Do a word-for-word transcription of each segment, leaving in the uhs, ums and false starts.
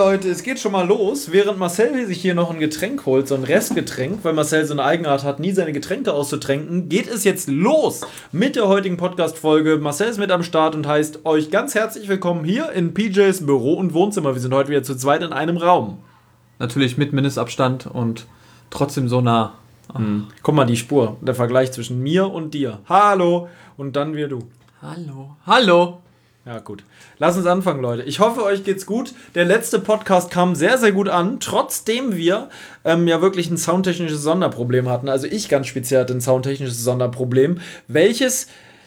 Leute, es geht schon mal los, während Marcel sich hier noch ein Getränk holt, so ein Restgetränk, weil Marcel so eine Eigenart hat, nie seine Getränke auszutränken, geht es jetzt los mit der heutigen Podcast-Folge. Marcel ist mit am Start und heißt euch ganz herzlich willkommen hier in P Js Büro und Wohnzimmer. Wir sind heute wieder zu zweit in einem Raum. Natürlich mit Mindestabstand und trotzdem so nah. Hm. Guck mal, die Spur, der Vergleich zwischen mir und dir. Hallo und dann wir du. Hallo. Hallo. Ja, gut. Lass uns anfangen, Leute. Ich hoffe, euch geht's gut. Der letzte Podcast kam sehr, sehr gut an, trotzdem wir ähm, ja wirklich ein soundtechnisches Sonderproblem hatten. Also ich ganz speziell hatte ein soundtechnisches Sonderproblem, welches,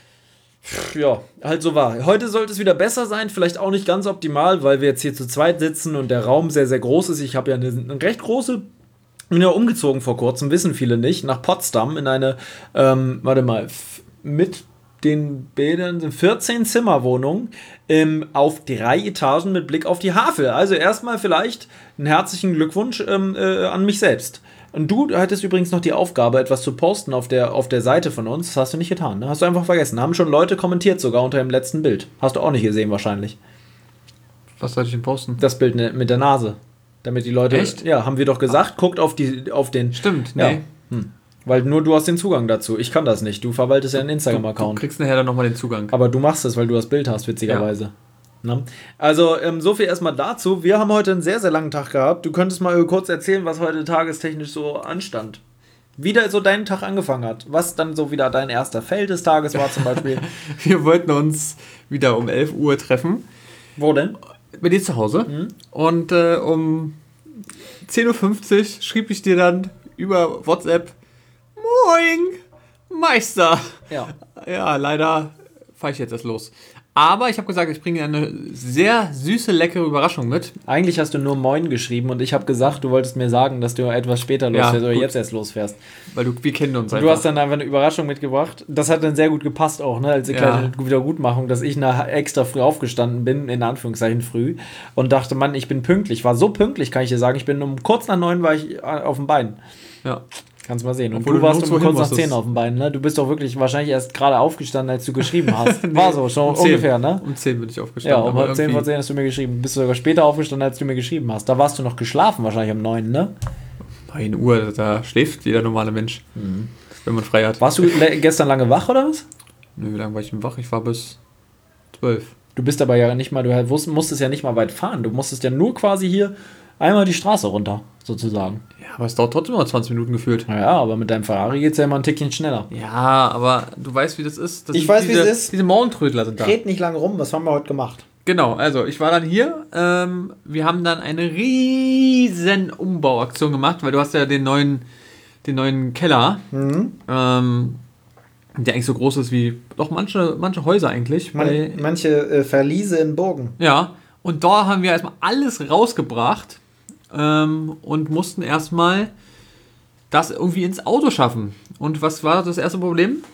ja, halt so war. Heute sollte es wieder besser sein, vielleicht auch nicht ganz optimal, weil wir jetzt hier zu zweit sitzen und der Raum sehr, sehr groß ist. Ich habe ja eine, eine recht große... Ich bin ja umgezogen vor kurzem, wissen viele nicht, nach Potsdam in eine, ähm, warte mal, f- mit... den Bädern vierzehn-Zimmer-Wohnung ähm, auf drei Etagen mit Blick auf die Havel. Also erstmal vielleicht einen herzlichen Glückwunsch ähm, äh, an mich selbst. Und du hattest übrigens noch die Aufgabe, etwas zu posten auf der, auf der Seite von uns. Das hast du nicht getan, ne? Hast du einfach vergessen. Haben schon Leute kommentiert sogar unter dem letzten Bild. Hast du auch nicht gesehen wahrscheinlich. Was soll ich denn posten? Das Bild ne, mit der Nase. Damit die Leute... Echt? Ja, haben wir doch gesagt. Guckt auf, die, auf den... Stimmt, ja. nee. Hm. Weil nur du hast den Zugang dazu. Ich kann das nicht. Du verwaltest ja einen Instagram-Account. Du kriegst nachher dann nochmal den Zugang. Aber du machst es, weil du das Bild hast, witzigerweise. Ja. Ne? Also, ähm, so viel erstmal dazu. Wir haben heute einen sehr, sehr langen Tag gehabt. Du könntest mal kurz erzählen, was heute tagestechnisch so anstand. Wie da so dein Tag angefangen hat. Was dann so wieder dein erster Fail des Tages war zum Beispiel. Wir wollten uns wieder um elf Uhr treffen. Wo denn? Bei dir zu Hause. Mhm. Und äh, um zehn Uhr fünfzig schrieb ich dir dann über WhatsApp: Moin, Meister. Ja. Ja, leider fahre ich jetzt erst los. Aber ich habe gesagt, ich bringe eine sehr süße, leckere Überraschung mit. Eigentlich hast du nur Moin geschrieben und ich habe gesagt, du wolltest mir sagen, dass du etwas später losfährst Ja, oder gut. jetzt erst losfährst. Weil du, wir kennen uns Und einfach. du hast dann einfach eine Überraschung mitgebracht. Das hat dann sehr gut gepasst auch, ne? Als eine Ja. kleine Wiedergutmachung, dass ich nach extra früh aufgestanden bin, in Anführungszeichen früh, und dachte, Mann, ich bin pünktlich. War so pünktlich, kann ich dir sagen. Ich bin um kurz nach neun war ich auf dem Bein. Ja. Kannst mal sehen. Und Obwohl du du warst nirgendwo um kurz hin nach musstest. zehn auf dem Bein, ne? Du bist doch wirklich wahrscheinlich erst gerade aufgestanden, als du geschrieben hast. War so, schon um zehn. ungefähr, ne? Um zehn bin ich Ja, aufgestanden. um aber zehn vor irgendwie- zehn hast du mir geschrieben. Bist du sogar später aufgestanden, als du mir geschrieben hast. Da warst du noch geschlafen, wahrscheinlich um neun, ne? neun Uhr, da schläft jeder normale Mensch, Mhm. wenn man frei hat. Warst du le- gestern lange wach, oder was? Nö, wie lange war ich denn wach? Ich war bis zwölf. Du bist aber ja nicht mal, du wusst- musstest ja nicht mal weit fahren. Du musstest ja nur quasi hier einmal die Straße runter, sozusagen. Ja, aber es dauert trotzdem noch zwanzig Minuten gefühlt. Ja, aber mit deinem Ferrari geht's ja immer ein Tickchen schneller. Ja, aber du weißt, wie das ist. Das Ich sind weiß, wie diese, es ist. Diese Morgentrödler sind da. Red nicht lange rum, was haben wir heute gemacht? Genau, also ich war dann hier. Ähm, wir haben dann eine riesen Umbauaktion gemacht, weil du hast ja den neuen, den neuen Keller, Mhm. ähm, der eigentlich so groß ist wie doch manche, manche Häuser eigentlich. Man, Bei, manche äh, Verliese in Burgen. ja, und da haben wir erstmal alles rausgebracht ähm, und mussten erstmal das irgendwie ins Auto schaffen. Und was war das erste Problem?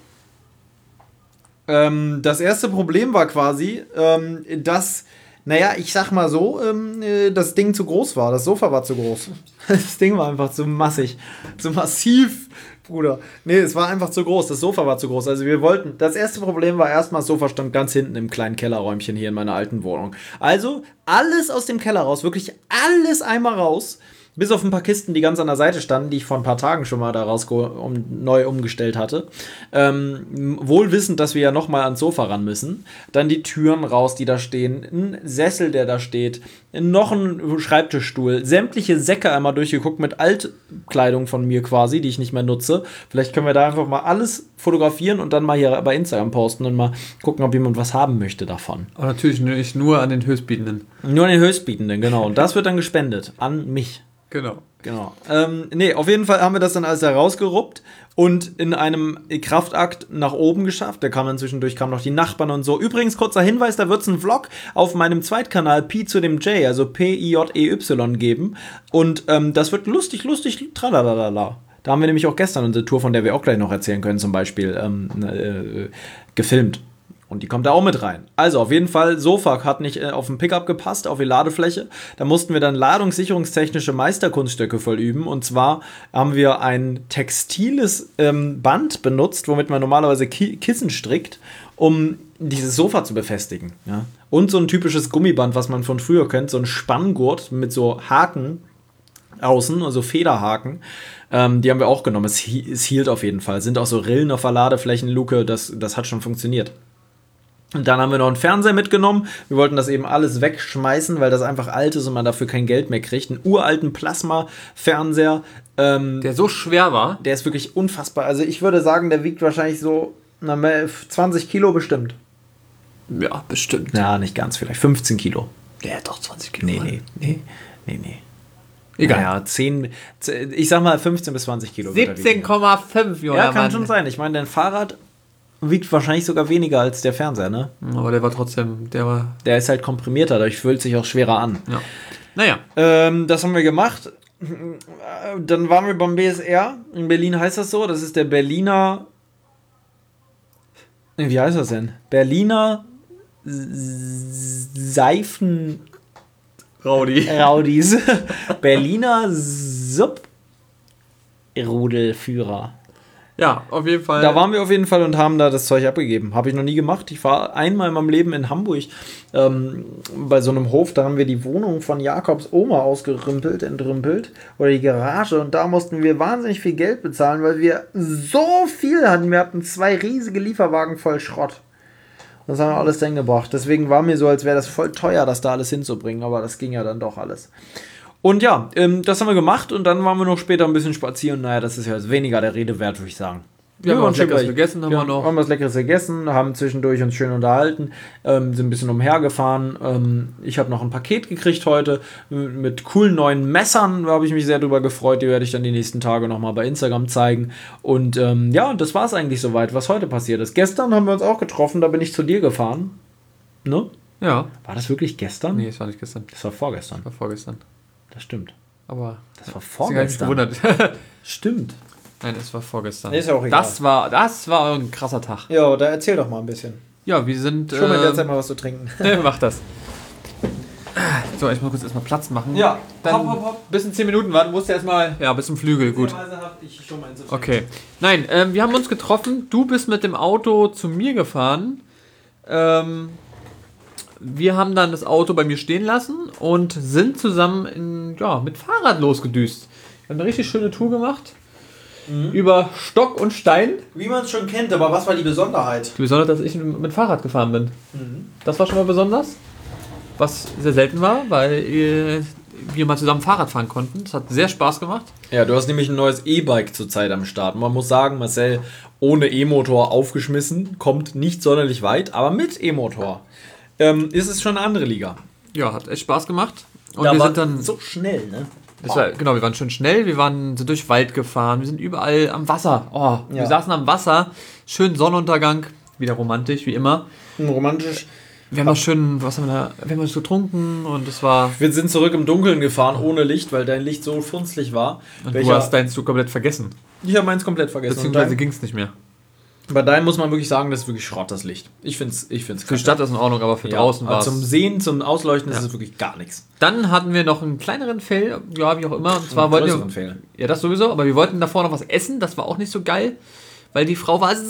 Ähm, das erste Problem war quasi, ähm, dass, naja, ich sag mal so, ähm, äh, das Ding zu groß war. Das Sofa war zu groß. Das Ding war einfach zu massig. Zu massiv, Bruder. Nee, es war einfach zu groß. Das Sofa war zu groß. Also wir wollten, das erste Problem war erstmal, das Sofa stand ganz hinten im kleinen Kellerräumchen hier in meiner alten Wohnung. Also alles aus dem Keller raus, wirklich alles einmal raus. Bis auf ein paar Kisten, die ganz an der Seite standen, die ich vor ein paar Tagen schon mal da raus um, neu umgestellt hatte. Ähm, wohl wissend, dass wir ja nochmal ans Sofa ran müssen. Dann die Türen raus, die da stehen. Ein Sessel, der da steht. Noch ein Schreibtischstuhl. Sämtliche Säcke einmal durchgeguckt mit Altkleidung von mir quasi, die ich nicht mehr nutze. Vielleicht können wir da einfach mal alles fotografieren und dann mal hier bei Instagram posten und mal gucken, ob jemand was haben möchte davon. Aber natürlich nicht nur an den Höchstbietenden. Nur an den Höchstbietenden, genau. Und das wird dann gespendet. An mich. Genau. Genau. Ähm, nee, auf jeden Fall haben wir das dann alles da rausgeruppt und in einem Kraftakt nach oben geschafft. Da kamen dann zwischendurch kamen noch die Nachbarn und so. Übrigens, kurzer Hinweis, da wird es einen Vlog auf meinem Zweitkanal Pi zu dem J, also P I J E Y geben. Und ähm, das wird lustig, lustig, tralalala. Da haben wir nämlich auch gestern unsere Tour, von der wir auch gleich noch erzählen können, zum Beispiel, ähm, äh, gefilmt. Und die kommt da auch mit rein. Also auf jeden Fall, Sofa hat nicht äh, auf den Pickup gepasst, auf die Ladefläche. Da mussten wir dann ladungssicherungstechnische Meisterkunststücke vollüben. Und zwar haben wir ein textiles ähm, Band benutzt, womit man normalerweise Ki- Kissen strickt, um dieses Sofa zu befestigen. Ja? Und so ein typisches Gummiband, was man von früher kennt, so ein Spanngurt mit so Haken außen, also Federhaken. Ähm, die haben wir auch genommen. Es, es hielt auf jeden Fall. Sind auch so Rillen auf der Ladeflächenluke. Das, das hat schon funktioniert. Und dann haben wir noch einen Fernseher mitgenommen. Wir wollten das eben alles wegschmeißen, weil das einfach alt ist und man dafür kein Geld mehr kriegt. Einen uralten Plasma-Fernseher. Ähm, Der so schwer war. Der ist wirklich unfassbar. Also ich würde sagen, der wiegt wahrscheinlich so na, zwanzig Kilo bestimmt. Ja, bestimmt. Ja, nicht ganz, vielleicht fünfzehn Kilo. Der hat doch zwanzig Kilo. Nee, nee, nee, nee, nee. Egal. Ja, zehn, ich sag mal fünfzehn bis zwanzig Kilo. siebzehn Komma fünf, Junge. Ja, kann Mann. schon sein. Ich meine, dein Fahrrad wiegt wahrscheinlich sogar weniger als der Fernseher, ne? Aber der war trotzdem, der war... Der ist halt komprimierter, dadurch fühlt sich auch schwerer an. Ja. Naja. Ähm, das haben wir gemacht. Dann waren wir beim B S R. In Berlin heißt das so. Das ist der Berliner... Wie heißt das denn? Berliner Seifen... Raudi. Raudis. Berliner Subrudelführer. Ja, auf jeden Fall. Da waren wir auf jeden Fall und haben da das Zeug abgegeben. Habe ich noch nie gemacht. Ich war einmal in meinem Leben in Hamburg ähm, bei so einem Hof. Da haben wir die Wohnung von Jakobs Oma ausgerümpelt, entrümpelt. Oder die Garage. Und da mussten wir wahnsinnig viel Geld bezahlen, weil wir so viel hatten. Wir hatten zwei riesige Lieferwagen voll Schrott. Das haben wir alles dann gebracht. Deswegen war mir so, als wäre das voll teuer, das da alles hinzubringen. Aber das ging ja dann doch alles. Und ja, ähm, das haben wir gemacht. Und dann waren wir noch später ein bisschen spazieren. Naja, das ist ja jetzt weniger der Rede wert, würde ich sagen. Wir haben Ja, was Leckeres schön, gegessen, haben ja, wir noch. haben was Leckeres gegessen, haben zwischendurch uns schön unterhalten, ähm, sind ein bisschen umhergefahren. Ähm, ich habe noch ein Paket gekriegt heute mit, mit coolen neuen Messern, da habe ich mich sehr drüber gefreut. Die werde ich dann die nächsten Tage nochmal bei Instagram zeigen. Und ähm, ja, das war es eigentlich soweit, was heute passiert ist. Gestern haben wir uns auch getroffen, da bin ich zu dir gefahren. Ne? Ja. War das wirklich gestern? Nee, es war nicht gestern. Das war vorgestern. Das war vorgestern. Das stimmt. Aber das war vorgestern. vorgestern. Ich gewundert. Stimmt. Nein, es war vorgestern. Ist ja auch egal. Das war, das war ein krasser Tag. Ja, da erzähl doch mal ein bisschen. Ja, wir sind... Schon mal ähm, derzeit mal was zu trinken. Ne, mach das. So, ich muss kurz erstmal Platz machen. Ja, Dann hopp, hopp, hopp. bis in zehn Minuten warten musst du erstmal... Ja, bis zum Flügel, gut. Okay. Nein, ähm, wir haben uns getroffen. Du bist mit dem Auto zu mir gefahren. Ähm, wir haben dann das Auto bei mir stehen lassen und sind zusammen in, ja, mit Fahrrad losgedüst. Wir haben eine richtig schöne Tour gemacht. Mhm. Über Stock und Stein. Wie man es schon kennt, aber was war die Besonderheit? Die Besonderheit, dass ich mit Fahrrad gefahren bin. Mhm. Das war schon mal besonders. Was sehr selten war, weil äh, wir mal zusammen Fahrrad fahren konnten. Das hat sehr Spaß gemacht. Ja, du hast nämlich ein neues E-Bike zurzeit am Start. Man muss sagen, Marcel, ohne E-Motor aufgeschmissen, kommt nicht sonderlich weit, aber mit E-Motor ähm, ist es schon eine andere Liga. Ja, hat echt Spaß gemacht. Und da wir war sind dann so schnell, ne? Das war, genau, wir waren schon schnell, wir waren sind durch den Wald gefahren, wir sind überall am Wasser. Oh, Ja. Wir saßen am Wasser, schön Sonnenuntergang, wieder romantisch, wie immer. Romantisch. Wir haben noch schön, was haben wir da, wir haben was getrunken und es war... Wir sind zurück im Dunkeln gefahren, ohne Licht, weil dein Licht so funzlig war. Und Welcher, du hast deins so komplett vergessen. ich habe meins komplett vergessen. Beziehungsweise Und ging es nicht mehr. dein, bei deinem muss man wirklich sagen, das ist wirklich Schrott, das Licht. Ich finde es ich find's Für die Stadt ist in Ordnung, aber für ja, draußen war es... Zum Sehen, zum Ausleuchten Ja. ist es wirklich gar nichts. Dann hatten wir noch einen kleineren Fail, ja, wie auch immer. Und zwar Einen wollten größeren wir, Fail. ja, das sowieso, aber wir wollten davor noch was essen, das war auch nicht so geil, weil die Frau war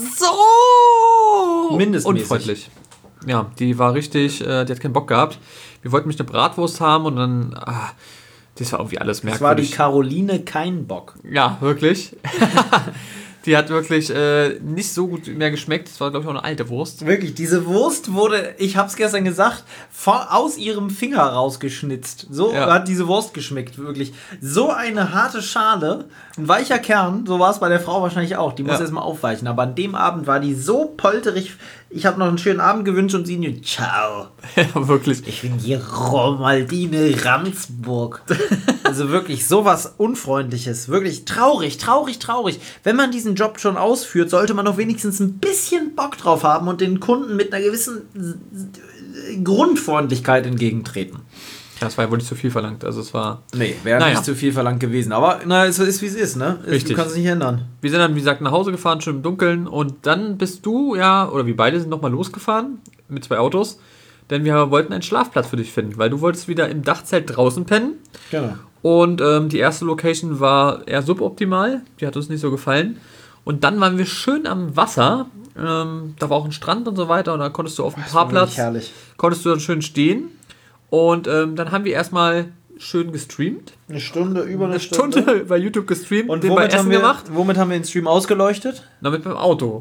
so Mindestmäßig. unfreundlich. Ja, die war richtig, äh, die hat keinen Bock gehabt. Wir wollten mich eine Bratwurst haben und dann, ah, das war irgendwie alles Das war die merkwürdig. Caroline kein Bock. Ja, wirklich. Die hat wirklich äh, nicht so gut mehr geschmeckt. Das war, glaube ich, auch eine alte Wurst. Wirklich, diese Wurst wurde, ich hab's gestern gesagt, vor, aus ihrem Finger rausgeschnitzt. So Ja. hat diese Wurst geschmeckt, wirklich. So eine harte Schale, ein weicher Kern, so war es bei der Frau wahrscheinlich auch. Die muss Ja. erstmal aufweichen. Aber an dem Abend war die so polterig. Ich habe noch einen schönen Abend gewünscht und sie nur, ciao. Ja, wirklich. Ich bin hier Romaldine Randsburg. Also wirklich sowas Unfreundliches. Wirklich traurig, traurig, traurig. Wenn man diesen Job schon ausführt, sollte man doch wenigstens ein bisschen Bock drauf haben und den Kunden mit einer gewissen Grundfreundlichkeit entgegentreten. Ja, das war ja wohl nicht zu viel verlangt. Also es war... Nee, wäre Naja. nicht zu viel verlangt gewesen. Aber na, es ist wie es ist, ne? Es- Richtig. Du kannst es nicht ändern. Wir sind dann, wie gesagt, nach Hause gefahren, schön im Dunkeln. Und dann bist du, ja, oder wir beide sind nochmal losgefahren mit zwei Autos. Denn wir wollten einen Schlafplatz für dich finden, weil du wolltest wieder im Dachzelt draußen pennen. Genau. Und ähm, die erste Location war eher suboptimal. Die hat uns nicht so gefallen. Und dann waren wir schön am Wasser. Ähm, da war auch ein Strand und so weiter und dann konntest du auf dem Parkplatz, herrlich. konntest du dann schön stehen und ähm, dann haben wir erstmal schön gestreamt. Eine Stunde, über eine, eine Stunde. Stunde bei YouTube gestreamt Und den womit bei haben, Essen wir, gemacht. womit haben wir den Stream ausgeleuchtet? Na, mit dem Auto.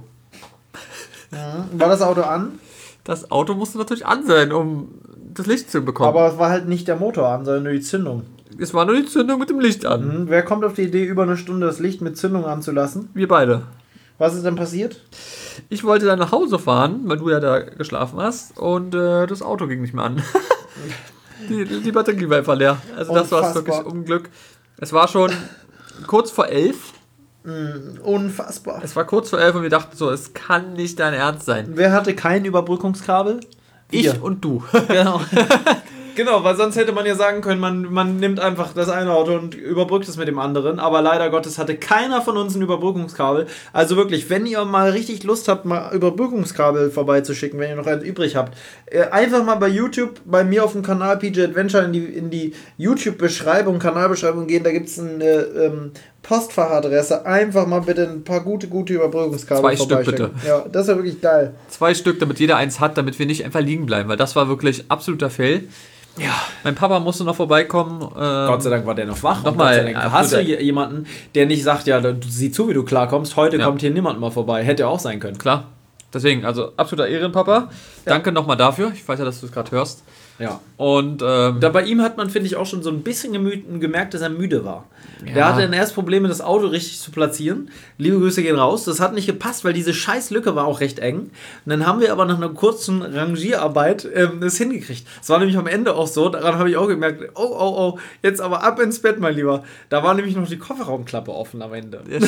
Mhm. War das Auto an? Das Auto musste natürlich an sein, um das Licht zu bekommen. Aber es war halt nicht der Motor an, sondern nur die Zündung. Es war nur die Zündung mit dem Licht an. Mhm. Wer kommt auf die Idee, über eine Stunde das Licht mit Zündung anzulassen? Wir beide. Was ist denn passiert? Ich wollte dann nach Hause fahren, weil du ja da geschlafen hast und äh, das Auto ging nicht mehr an. die, die Batterie war einfach leer. Also das war wirklich Unglück. Es war schon kurz vor elf. Mm, unfassbar. Es war kurz vor elf und wir dachten so, es kann nicht dein Ernst sein. Wer hatte kein Überbrückungskabel? Ich Wir. und du. Genau. Genau, weil sonst hätte man ja sagen können, man, man nimmt einfach das eine Auto und überbrückt es mit dem anderen. Aber leider Gottes hatte keiner von uns ein Überbrückungskabel. Also wirklich, wenn ihr mal richtig Lust habt, mal Überbrückungskabel vorbeizuschicken, wenn ihr noch eins übrig habt, einfach mal bei YouTube, bei mir auf dem Kanal P J Adventure in die, in die YouTube-Beschreibung, Kanalbeschreibung gehen. Da gibt es eine ähm, Postfachadresse. Einfach mal bitte ein paar gute, gute Überbrückungskabel Zwei Stück bitte. Ja, das war wirklich geil. Zwei Stück, damit jeder eins hat, damit wir nicht einfach liegen bleiben, weil das war wirklich absoluter Fail. Ja. Mein Papa musste noch vorbeikommen. Ähm, Gott sei Dank war der noch wach. Nochmal. Hast du jemanden, der nicht sagt, ja, du sieh zu, wie du klarkommst, heute ja. kommt hier niemand mal vorbei. Hätte auch sein können. Klar. Deswegen, also absoluter Ehrenpapa. Ja. Danke nochmal dafür. Ich weiß ja, dass du es gerade hörst. Ja. Und ähm, da bei ihm hat man, finde ich, auch schon so ein bisschen gemerkt, dass er müde war. Ja. Der hatte dann erst Probleme, das Auto richtig zu platzieren. Liebe Grüße gehen raus. Das hat nicht gepasst, weil diese scheiß Lücke war auch recht eng. Und dann haben wir aber nach einer kurzen Rangierarbeit ähm, das hingekriegt. Es war nämlich am Ende auch so, daran habe ich auch gemerkt, oh, oh, oh, jetzt aber ab ins Bett, mein Lieber. Da war nämlich noch die Kofferraumklappe offen am Ende. Ja,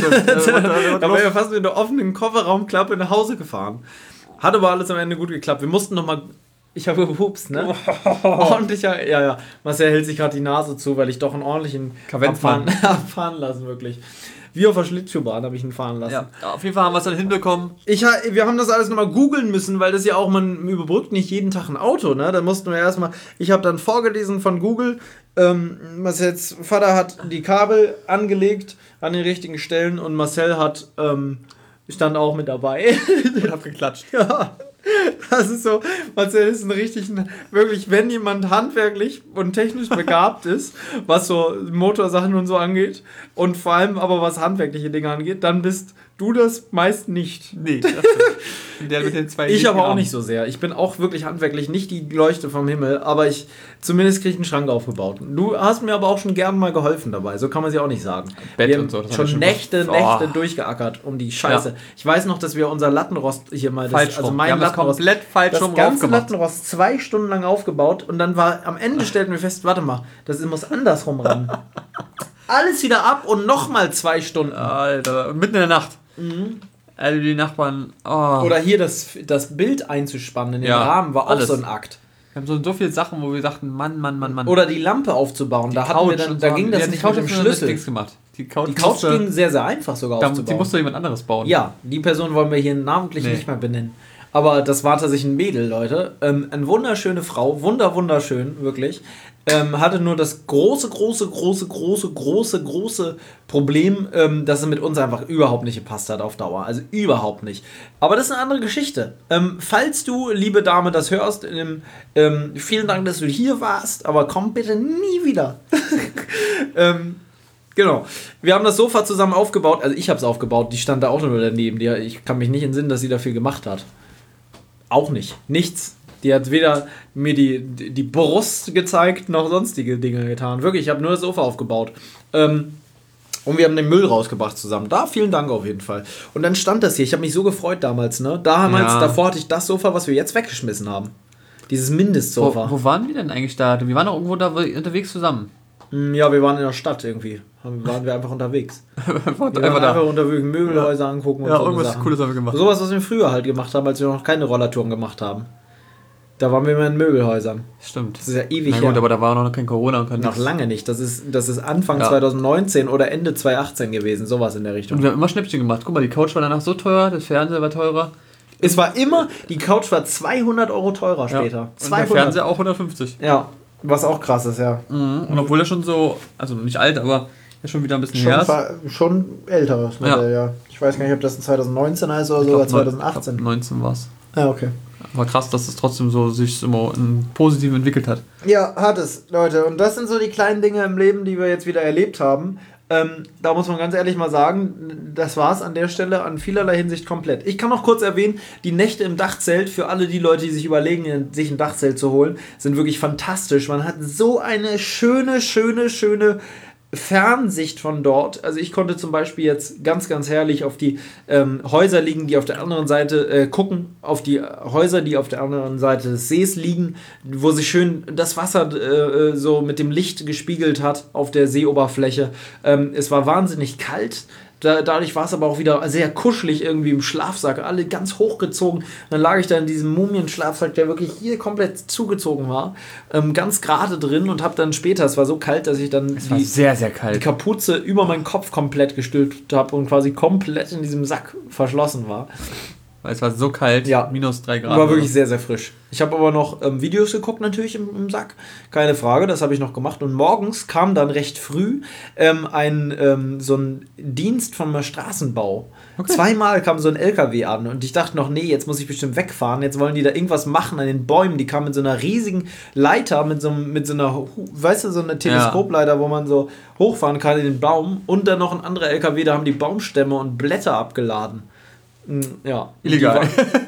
da wäre ja fast mit der offenen Kofferraumklappe nach Hause gefahren. Hat aber alles am Ende gut geklappt. Wir mussten nochmal... Ich habe gepupst, ne? Ordentlicher, ja, ja. Marcel hält sich gerade die Nase zu, weil ich doch einen ordentlichen abfahren, abfahren lassen, wirklich. Wie auf der Schlittschuhbahn habe ich ihn fahren lassen. Ja, auf jeden Fall haben wir es dann hinbekommen. Ich, wir haben das alles nochmal googeln müssen, weil das ja auch, man überbrückt nicht jeden Tag ein Auto, ne? Da mussten wir erstmal, ich habe dann vorgelesen von Google, ähm, Marcells Vater hat die Kabel angelegt an den richtigen Stellen und Marcel hat, ähm, stand auch mit dabei. Und hab geklatscht. Ja. Das ist so, Marcel ist ein richtig, wirklich, wenn jemand handwerklich und technisch begabt ist, was so Motorsachen und so angeht und vor allem aber was handwerkliche Dinge angeht, dann bist du das meist nicht. Nee, das der mit den zwei ich aber auch nicht so sehr. Ich bin auch wirklich handwerklich nicht die Leuchte vom Himmel, aber ich zumindest kriege ich einen Schrank aufgebaut. Du hast mir aber auch schon gern mal geholfen dabei, so kann man sie auch nicht sagen. Bett wir und so. haben schon, schon Nächte, oh. Nächte durchgeackert um die Scheiße. Ja. Ich weiß noch, dass wir unser Lattenrost hier mal, das, falsch also rum. mein wir haben Lattenrost, das komplett falsch das rum ganze aufgemacht. Lattenrost zwei Stunden lang aufgebaut und dann war am Ende stellten wir fest, warte mal, das muss andersrum ran. Alles wieder ab und nochmal zwei Stunden. Alter, mitten in der Nacht. Mhm. Also die Nachbarn. Oh. Oder hier das, das Bild einzuspannen in den ja, Rahmen war auch alles. so ein Akt. Wir haben so, so viele Sachen, wo wir dachten, Mann, Mann, Mann, Mann. Oder die Lampe aufzubauen. Die da Couch hatten wir dann, da so ging das ja, nicht die Couch mit dem hat Schlüssel. Nichts gemacht. Die Couch, die Couch musste, ging sehr, sehr einfach sogar da, aufzubauen. Die musste jemand anderes bauen. Ja, die Person wollen wir hier namentlich nee. nicht mehr benennen. Aber das war tatsächlich ein Mädel, Leute. Ähm, eine wunderschöne Frau, wunder, wunderschön, wirklich. Ähm, hatte nur das große, große, große, große, große, große Problem, ähm, dass es mit uns einfach überhaupt nicht gepasst hat auf Dauer. Also überhaupt nicht. Aber das ist eine andere Geschichte. Ähm, falls du, liebe Dame, das hörst, ähm, ähm, vielen Dank, dass du hier warst, aber komm bitte nie wieder. ähm, Genau. Wir haben das Sofa zusammen aufgebaut. Also ich habe es aufgebaut. Die stand da auch nur daneben. Die, ich kann mich nicht entsinnen, dass sie da viel gemacht hat. Auch nicht. Nichts. Die hat weder mir die, die Brust gezeigt, noch sonstige Dinge getan. Wirklich, ich habe nur das Sofa aufgebaut. Ähm, und wir haben den Müll rausgebracht zusammen. Da vielen Dank auf jeden Fall. Und dann stand das hier. Ich habe mich so gefreut damals. Ne? Damals, ja. Davor hatte ich das Sofa, was wir jetzt weggeschmissen haben. Dieses Mindestsofa. Wo, wo waren wir denn eigentlich da? Wir waren doch irgendwo da unterwegs zusammen. Ja, wir waren in der Stadt irgendwie. Waren wir einfach unterwegs. wir waren einfach, einfach da. unterwegs Möbelhäuser ja. angucken und ja, so irgendwas Sachen. Cooles haben wir gemacht. Sowas, was wir früher halt gemacht haben, als wir noch keine Rollertouren gemacht haben. Da waren wir immer in Möbelhäusern. Stimmt. Das ist ja ewig her. Na gut, aber da war noch kein Corona. Und kein noch nichts. lange nicht. Das ist, das ist Anfang ja. zwanzig neunzehn oder Ende zwanzig achtzehn gewesen. Sowas in der Richtung. Und wir haben immer Schnäppchen gemacht. Guck mal, die Couch war danach so teuer, das Fernseher war teurer. Es war immer, die Couch war zweihundert Euro teurer später. Ja. Und zweihundert. der Fernseher auch hundertfünfzig. Ja, was auch krass ist, ja. Mhm. Und obwohl er schon so, also nicht alt, aber Ja, schon wieder ein bisschen schon her. Fa- schon älteres Modell, ja. ja. Ich weiß gar nicht, ob das ein zwanzig neunzehn ist oder sogar zwanzig achtzehn. neunzehn war es. Ah, okay. Aber krass, dass es trotzdem so sich immer positiv entwickelt hat. Ja, hat es, Leute. Und das sind so die kleinen Dinge im Leben, die wir jetzt wieder erlebt haben. Ähm, da muss man ganz ehrlich mal sagen, das war es an der Stelle an vielerlei Hinsicht komplett. Ich kann noch kurz erwähnen, die Nächte im Dachzelt, für alle die Leute, die sich überlegen, sich ein Dachzelt zu holen, sind wirklich fantastisch. Man hat so eine schöne, schöne, schöne Fernsicht von dort. Also ich konnte zum Beispiel jetzt ganz, ganz herrlich auf die ähm, Häuser liegen, die auf der anderen Seite äh, gucken, auf die Häuser, die auf der anderen Seite des Sees liegen, wo sich schön das Wasser äh, so mit dem Licht gespiegelt hat auf der Seeoberfläche. Ähm, es war wahnsinnig kalt. Da, dadurch war es aber auch wieder sehr kuschelig irgendwie im Schlafsack, alle ganz hochgezogen. Dann lag ich da in diesem Mumienschlafsack, der wirklich hier komplett zugezogen war, ähm, ganz gerade drin und habe dann später, es war so kalt, dass ich dann es war die, sehr, sehr kalt. die Kapuze über meinen Kopf komplett gestülpt habe und quasi komplett in diesem Sack verschlossen war. Weil es war so kalt, ja. minus drei Grad. War wirklich sehr, sehr frisch. Ich habe aber noch ähm, Videos geguckt natürlich im, im Sack, keine Frage, das habe ich noch gemacht. Und morgens kam dann recht früh ähm, ein, ähm, so ein Dienst vom Straßenbau. Okay. Zweimal kam so ein L K W an und ich dachte noch, nee, jetzt muss ich bestimmt wegfahren, jetzt wollen die da irgendwas machen an den Bäumen. Die kamen mit so einer riesigen Leiter, mit so, mit so einer, weißt du, so einer Teleskopleiter, ja. wo man so hochfahren kann in den Baum. Und dann noch ein anderer L K W, da haben die Baumstämme und Blätter abgeladen. Ja. Illegal.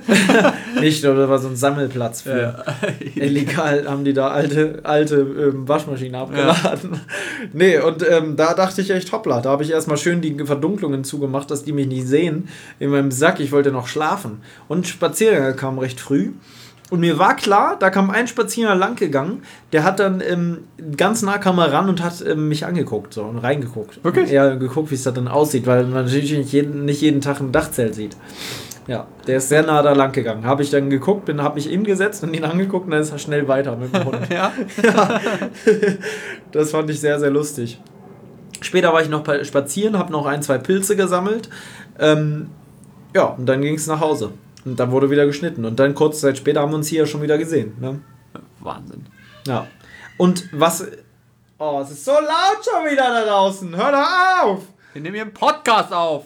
Nicht, oder war so ein Sammelplatz für. Ja. Illegal haben die da alte, alte ähm, Waschmaschinen abgeladen. Ja. Nee, und ähm, da dachte ich echt, hoppla, da habe ich erstmal schön die Verdunklungen zugemacht, dass die mich nicht sehen in meinem Sack. Ich wollte noch schlafen. Und Spaziergänger kamen recht früh. Und mir war klar, da kam ein Spazierer lang gegangen, der hat dann ähm, ganz nah kam er ran und hat ähm, mich angeguckt so, und reingeguckt. Wirklich? Ja, geguckt, wie es da dann aussieht, weil man natürlich nicht jeden, nicht jeden Tag ein Dachzelt sieht. Ja, der ist sehr nah da lang gegangen. Habe ich dann geguckt, bin, habe mich hingesetzt und ihn angeguckt und dann ist er schnell weiter mit dem Hund. Ja? Ja. Das fand ich sehr, sehr lustig. Später war ich noch spazieren, habe noch ein, zwei Pilze gesammelt. Ähm, ja, und dann ging es nach Hause. Und dann wurde wieder geschnitten. Und dann kurze Zeit später haben wir uns hier schon wieder gesehen. Ne? Wahnsinn. Ja. Und was... Oh, es ist so laut schon wieder da draußen. Hör doch auf! Wir nehmen hier einen Podcast auf.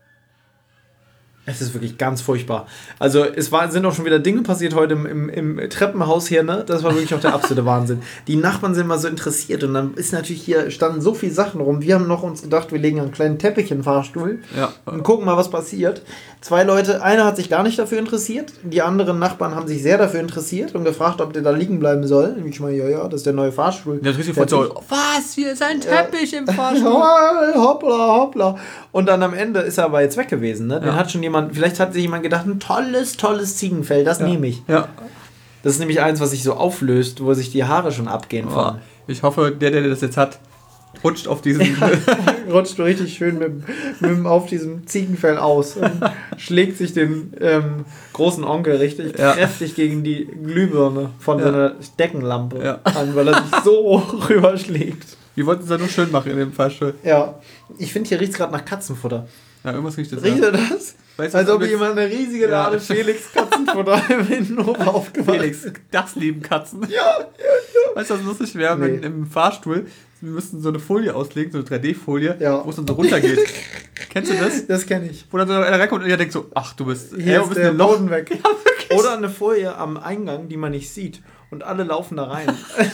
Es ist wirklich ganz furchtbar. Also es war, sind auch schon wieder Dinge passiert heute im, im, im Treppenhaus hier, ne? Das war wirklich auch der absolute Wahnsinn. Die Nachbarn sind mal so interessiert und dann ist natürlich hier, standen so viele Sachen rum. Wir haben noch uns gedacht, wir legen einen kleinen Teppich in den Fahrstuhl ja. und gucken mal, was passiert. Zwei Leute, einer hat sich gar nicht dafür interessiert, die anderen Nachbarn haben sich sehr dafür interessiert und gefragt, ob der da liegen bleiben soll. Und ich meine, ja, ja, das ist der neue Fahrstuhl. Ja, das ist so, was, hier ist ein Teppich ja. im Fahrstuhl. Hoppla, hoppla. Und dann am Ende ist er aber jetzt weg gewesen, ne? Den ja. hat schon jemand, vielleicht hat sich jemand gedacht, ein tolles, tolles Ziegenfell, das ja. nehme ich. Ja. Das ist nämlich eins, was sich so auflöst, wo sich die Haare schon abgehen oh. von. Ich hoffe, der, der das jetzt hat, rutscht auf diesem... Ja, rutscht richtig schön mit, mit auf diesem Ziegenfell aus und schlägt sich den ähm, großen Onkel richtig ja. kräftig gegen die Glühbirne von ja. seiner Deckenlampe ja. an, weil er sich so hoch rüberschlägt. Wir wollten es ja nur schön machen in dem Fahrstuhl. Ja, ich finde, hier riecht es gerade nach Katzenfutter. Ja, irgendwas riecht das. Riecht er das? Weißt, als ob jemand eine riesige Lade ja. Felix Katzenfutter im Innenhof aufgemacht hat. Felix, das lieben Katzen. Ja, ja, ja. Weißt du, was lustig wäre, nee. wenn im Fahrstuhl, wir müssten so eine Folie auslegen, so eine drei D-Folie, ja. wo es dann so runtergeht. Kennst du das? Das kenne ich. Wo dann so einer reinkommt und ihr denkt so, ach, du bist, hier ey, ist bist der Boden weg. Ja, wirklich. Oder eine Folie am Eingang, die man nicht sieht. Und alle laufen da rein.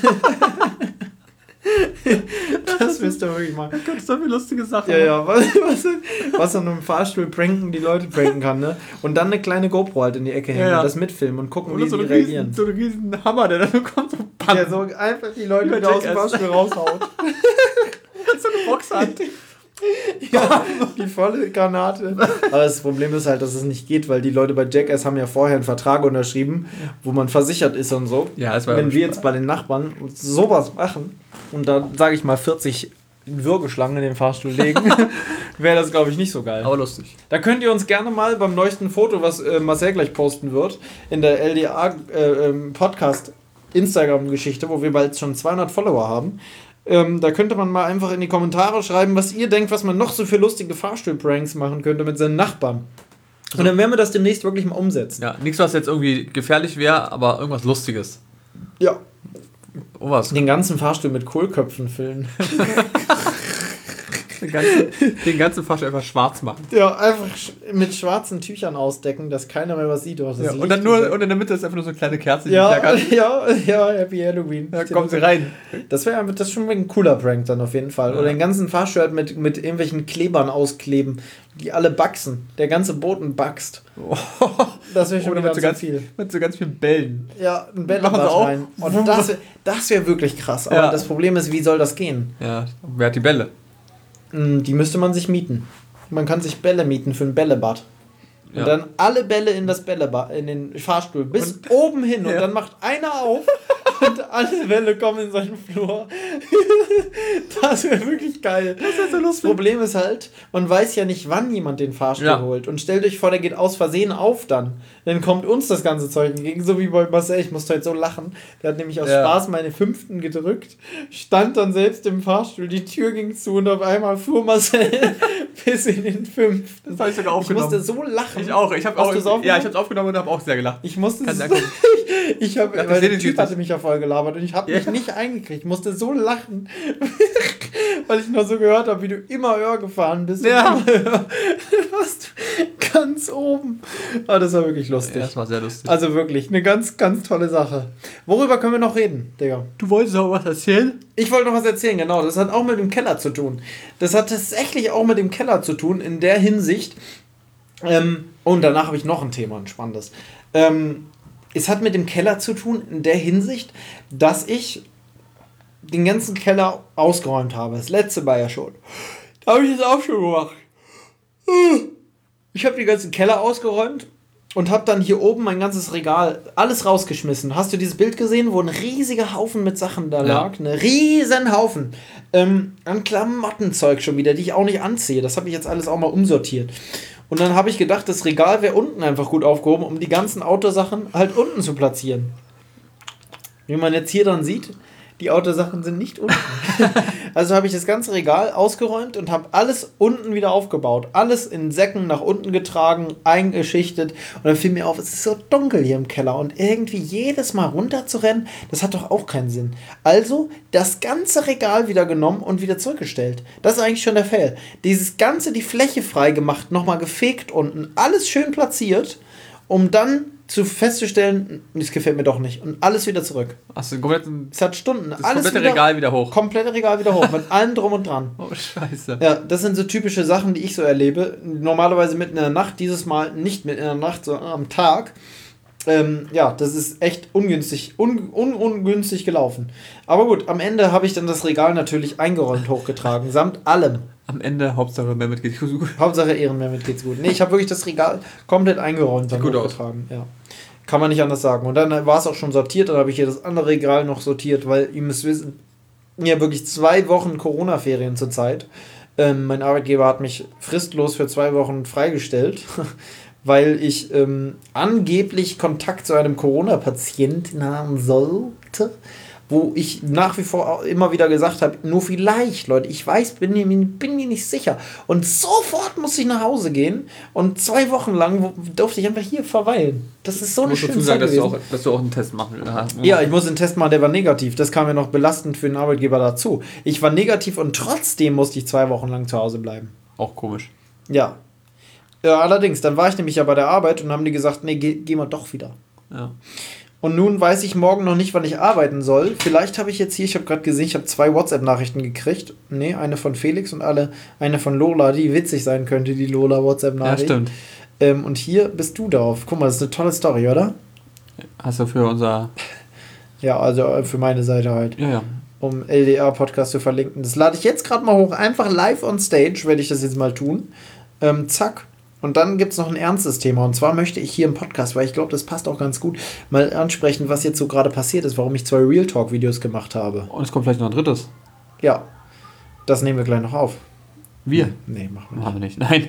Das wisst ihr wirklich mal. Da gibt es so viele lustige Sachen. Ja, ja, was, was, was an einem Fahrstuhl pranken, die Leute pranken kann, ne? Und dann eine kleine GoPro halt in die Ecke hängen ja, ja. und das mitfilmen und gucken, oder wie so sie reagieren. Riesen, so einen riesen Hammer, der dann kommt so bam. Ja, so einfach die Leute wieder aus dem Fahrstuhl raushaut. So eine Boxhand. Ja, die volle Granate. Aber das Problem ist halt, dass es nicht geht, weil die Leute bei Jackass haben ja vorher einen Vertrag unterschrieben, wo man versichert ist und so. Ja, es war Wenn wir jetzt bei den Nachbarn sowas machen und da, sage ich mal, vierzig Würgeschlangen in den Fahrstuhl legen, wäre das, glaube ich, nicht so geil. Aber lustig. Da könnt ihr uns gerne mal beim neuesten Foto, was äh, Marcel gleich posten wird, in der L D A äh, Podcast Instagram-Geschichte, wo wir bald schon zweihundert Follower haben, Ähm, da könnte man mal einfach in die Kommentare schreiben, was ihr denkt, was man noch so für lustige Fahrstuhl-Pranks machen könnte mit seinen Nachbarn. Und dann werden wir das demnächst wirklich mal umsetzen. Ja, nichts, was jetzt irgendwie gefährlich wäre, aber irgendwas Lustiges. Ja. Oh, was? Den ganzen Fahrstuhl mit Kohlköpfen füllen. Den ganzen, den ganzen Fahrstuhl einfach schwarz machen. Ja, einfach mit schwarzen Tüchern ausdecken, dass keiner mehr was sieht. Das ja, und dann nur, und in der Mitte ist einfach nur so eine kleine Kerze. Die ja, ja, ja, Happy Halloween. Da kommen sie rein. Das wäre das schon ein cooler Prank dann auf jeden Fall. Ja. Oder den ganzen Fahrstuhl halt mit, mit irgendwelchen Klebern auskleben, die alle baxen. Der ganze Boden backst. Oh. Das wäre schon Oder wieder mit so zu ganz, viel. Mit so ganz vielen Bällen. Ja, ein Bällebad rein. Und das wäre das wär wirklich krass. Aber ja. das Problem ist, wie soll das gehen? Ja, wer hat die Bälle? Die müsste man sich mieten. Man kann sich Bälle mieten für ein Bällebad. Und ja. dann alle Bälle in das Bällebad, in den Fahrstuhl, bis und, oben hin. Und ja. dann macht einer auf und alle Bälle kommen in seinen Flur. Das wäre wirklich geil. Das wäre so lustig. Das Problem ist halt, man weiß ja nicht, wann jemand den Fahrstuhl ja. holt. Und stellt euch vor, der geht aus Versehen auf dann. Dann kommt uns das ganze Zeug entgegen. So wie bei Marcel, ich musste heute so lachen. Der hat nämlich aus ja. Spaß meine Fünften gedrückt, stand dann selbst im Fahrstuhl, die Tür ging zu und auf einmal fuhr Marcel bis in den Fünften. Das habe ich sogar aufgenommen. Ich musste so lachen. Ich auch. Ich habe auch. Ja, ich habe es aufgenommen und habe auch sehr gelacht. Ich musste so, ich habe, weil der Typ hatte mich ja voll gelabert und ich habe mich ja. nicht eingekriegt. Ich musste so lachen, weil ich nur so gehört habe, wie du immer höher gefahren bist. Ja. Und immer warst du ganz oben. Aber das war wirklich lustig. Ja, das war sehr lustig. Also wirklich, eine ganz, ganz tolle Sache. Worüber können wir noch reden, Digga? Du wolltest auch was erzählen? Ich wollte noch was erzählen, genau. Das hat auch mit dem Keller zu tun. Das hat tatsächlich auch mit dem Keller zu tun, in der Hinsicht. Ähm, und danach habe ich noch ein Thema, ein spannendes. Ähm, es hat mit dem Keller zu tun, in der Hinsicht, dass ich den ganzen Keller ausgeräumt habe. Das letzte war ja schon. Da habe ich es auch schon gemacht. Ich habe den ganzen Keller ausgeräumt und habe dann hier oben mein ganzes Regal, alles rausgeschmissen. Hast du dieses Bild gesehen, wo ein riesiger Haufen mit Sachen da lag? Ja. Ein riesen Haufen. Ähm, an Klamottenzeug schon wieder, die ich auch nicht anziehe. Das habe ich jetzt alles auch mal umsortiert. Und dann habe ich gedacht, das Regal wäre unten einfach gut aufgehoben, um die ganzen Autosachen halt unten zu platzieren. Wie man jetzt hier dann sieht, die Autosachen sind nicht unten. Also habe ich das ganze Regal ausgeräumt und habe alles unten wieder aufgebaut. Alles in Säcken nach unten getragen, eingeschichtet. Und dann fiel mir auf, es ist so dunkel hier im Keller. Und irgendwie jedes Mal runterzurennen, das hat doch auch keinen Sinn. Also das ganze Regal wieder genommen und wieder zurückgestellt. Das ist eigentlich schon der Fail. Dieses ganze, die Fläche frei gemacht, nochmal gefegt unten, alles schön platziert, um dann zu festzustellen, das gefällt mir doch nicht. Und alles wieder zurück. Achso, kompletten. Es hat Stunden. Das alles komplette wieder, Regal wieder hoch. Komplette Regal wieder hoch, mit allem drum und dran. Oh, scheiße. Ja, das sind so typische Sachen, die ich so erlebe. Normalerweise mitten in der Nacht, dieses Mal nicht mitten in der Nacht, sondern am Tag. Ähm, ja, das ist echt ungünstig, un, un, ungünstig gelaufen. Aber gut, am Ende habe ich dann das Regal natürlich eingeräumt hochgetragen, samt allem. Am Ende, Hauptsache Mehmet geht's gut. Hauptsache Ehren, Mehmet geht's gut. Nee, ich habe wirklich das Regal komplett eingeräumt dann hochgetragen. Ja. Kann man nicht anders sagen. Und dann war es auch schon sortiert, dann habe ich hier das andere Regal noch sortiert, weil ihr müsst wissen, ja wirklich zwei Wochen Corona-Ferien zurzeit. Ähm, mein Arbeitgeber hat mich fristlos für zwei Wochen freigestellt, weil ich ähm, angeblich Kontakt zu einem Corona-Patienten haben sollte, wo ich nach wie vor immer wieder gesagt habe, nur vielleicht, Leute, ich weiß, bin mir, bin mir nicht sicher. Und sofort musste ich nach Hause gehen und zwei Wochen lang durfte ich einfach hier verweilen. Das ist so eine schöne Zeit gewesen. Dass du, auch, dass du auch einen Test machen hast. Ja, ich muss einen Test machen, der war negativ. Das kam ja noch belastend für den Arbeitgeber dazu. Ich war negativ und trotzdem musste ich zwei Wochen lang zu Hause bleiben. Auch komisch. Ja. Ja, allerdings, dann war ich nämlich ja bei der Arbeit und haben die gesagt, nee, geh, geh mal doch wieder. Ja. Und nun weiß ich morgen noch nicht, wann ich arbeiten soll. Vielleicht habe ich jetzt hier, ich habe gerade gesehen, ich habe zwei WhatsApp-Nachrichten gekriegt. Nee, eine von Felix und alle, eine von Lola, die witzig sein könnte, die Lola WhatsApp-Nachricht. Ja, stimmt. Ähm, und hier bist du drauf. Guck mal, das ist eine tolle Story, oder? Hast du für unser... Ja, also für meine Seite halt. Ja, ja. Um L D R-Podcast zu verlinken. Das lade ich jetzt gerade mal hoch. Einfach live on stage werde ich das jetzt mal tun. Ähm, zack. Und dann gibt es noch ein ernstes Thema. Und zwar möchte ich hier im Podcast, weil ich glaube, das passt auch ganz gut, mal ansprechen, was jetzt so gerade passiert ist, warum ich zwei Real Talk-Videos gemacht habe. Und es kommt vielleicht noch ein drittes. Ja. Das nehmen wir gleich noch auf. Wir? Nee, machen wir nicht. Machen wir nicht. Nein.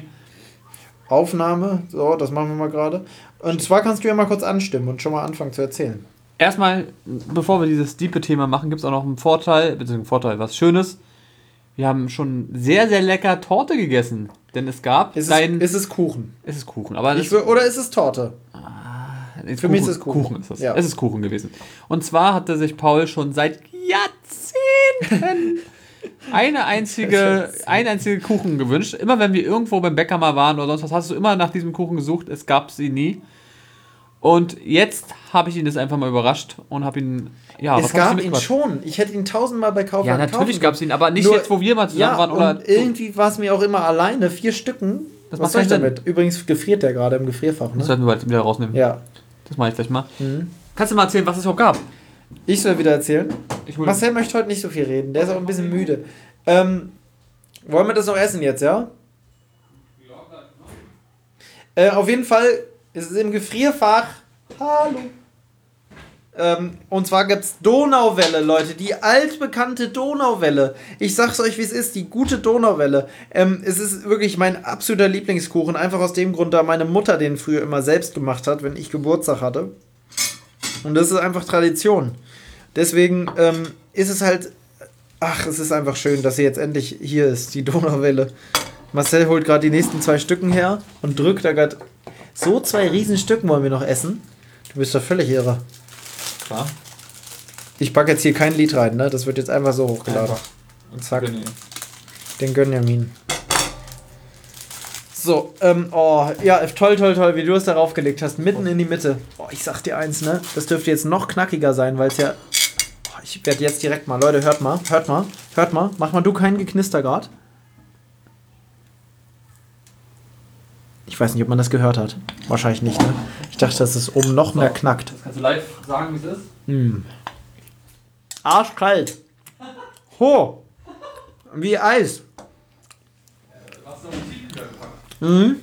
Aufnahme, so, das machen wir mal gerade. Und zwar kannst du ja mal kurz anstimmen und schon mal anfangen zu erzählen. Erstmal, bevor wir dieses diepe Thema machen, gibt es auch noch einen Vorteil, beziehungsweise einen Vorteil, was Schönes. Wir haben schon sehr, sehr lecker Torte gegessen. Denn es gab ist dein... Es, ist es Kuchen? Es ist Kuchen. Aber ich will, oder ist es Torte? Ah, Für Kuchen, mich ist es Kuchen. Kuchen ist es. Ja. Es ist Kuchen gewesen. Und zwar hatte sich Paul schon seit Jahrzehnten eine einzige, einen einzigen Kuchen gewünscht. Immer wenn wir irgendwo beim Bäcker mal waren oder sonst was, hast du immer nach diesem Kuchen gesucht. Es gab sie nie. Und jetzt habe ich ihn das einfach mal überrascht und habe ihn, ja, es was gab ihn schon. Ich hätte ihn tausendmal bei Kaufland Ja, natürlich gab es ihn, aber nicht Nur, jetzt, wo wir mal zusammen ja, waren. Oder und irgendwie war es mir auch immer alleine. Vier Stücken. Das was soll ich damit? Übrigens gefriert der gerade im Gefrierfach. Ne? Das sollten wir bald wieder rausnehmen. Ja. Das mache ich gleich mal. Mhm. Kannst du mal erzählen, was es überhaupt gab? Ich soll wieder erzählen. Ich Marcel möchte heute nicht so viel reden. Der ist auch ein bisschen müde. Ähm, wollen wir das noch essen jetzt, ja? Äh, auf jeden Fall ist es im Gefrierfach. Hallo. Ähm, und zwar gibt es Donauwelle, Leute. Die altbekannte Donauwelle. Ich sag's euch, wie es ist. Die gute Donauwelle. Ähm, es ist wirklich mein absoluter Lieblingskuchen. Einfach aus dem Grund, da meine Mutter den früher immer selbst gemacht hat, wenn ich Geburtstag hatte. Und das ist einfach Tradition. Deswegen ähm, ist es halt... Ach, es ist einfach schön, dass sie jetzt endlich hier ist, die Donauwelle. Marcel holt gerade die nächsten zwei Stücken her und drückt da gerade... So zwei Riesenstücken wollen wir noch essen. Du bist doch völlig irre. Klar. Ich packe jetzt hier kein Lied rein, ne? Das wird jetzt einfach so hochgeladen. Einfach. Und zack. Den Gönjamin. So, ähm, oh, ja, toll, toll, toll, wie du es darauf gelegt hast. Mitten in die Mitte. Oh, ich sag dir eins, ne? Das dürfte jetzt noch knackiger sein, weil es ja... Oh, ich werde jetzt direkt mal... Leute, hört mal, hört mal, hört mal. Mach mal du keinen Geknister grad. Ich weiß nicht, ob man das gehört hat. Wahrscheinlich nicht, ne? Ich dachte, dass es oben noch so, mehr knackt. Das kannst du live sagen, wie es ist? Mm. Arschkalt. Ho. Wie Eis. Mhm.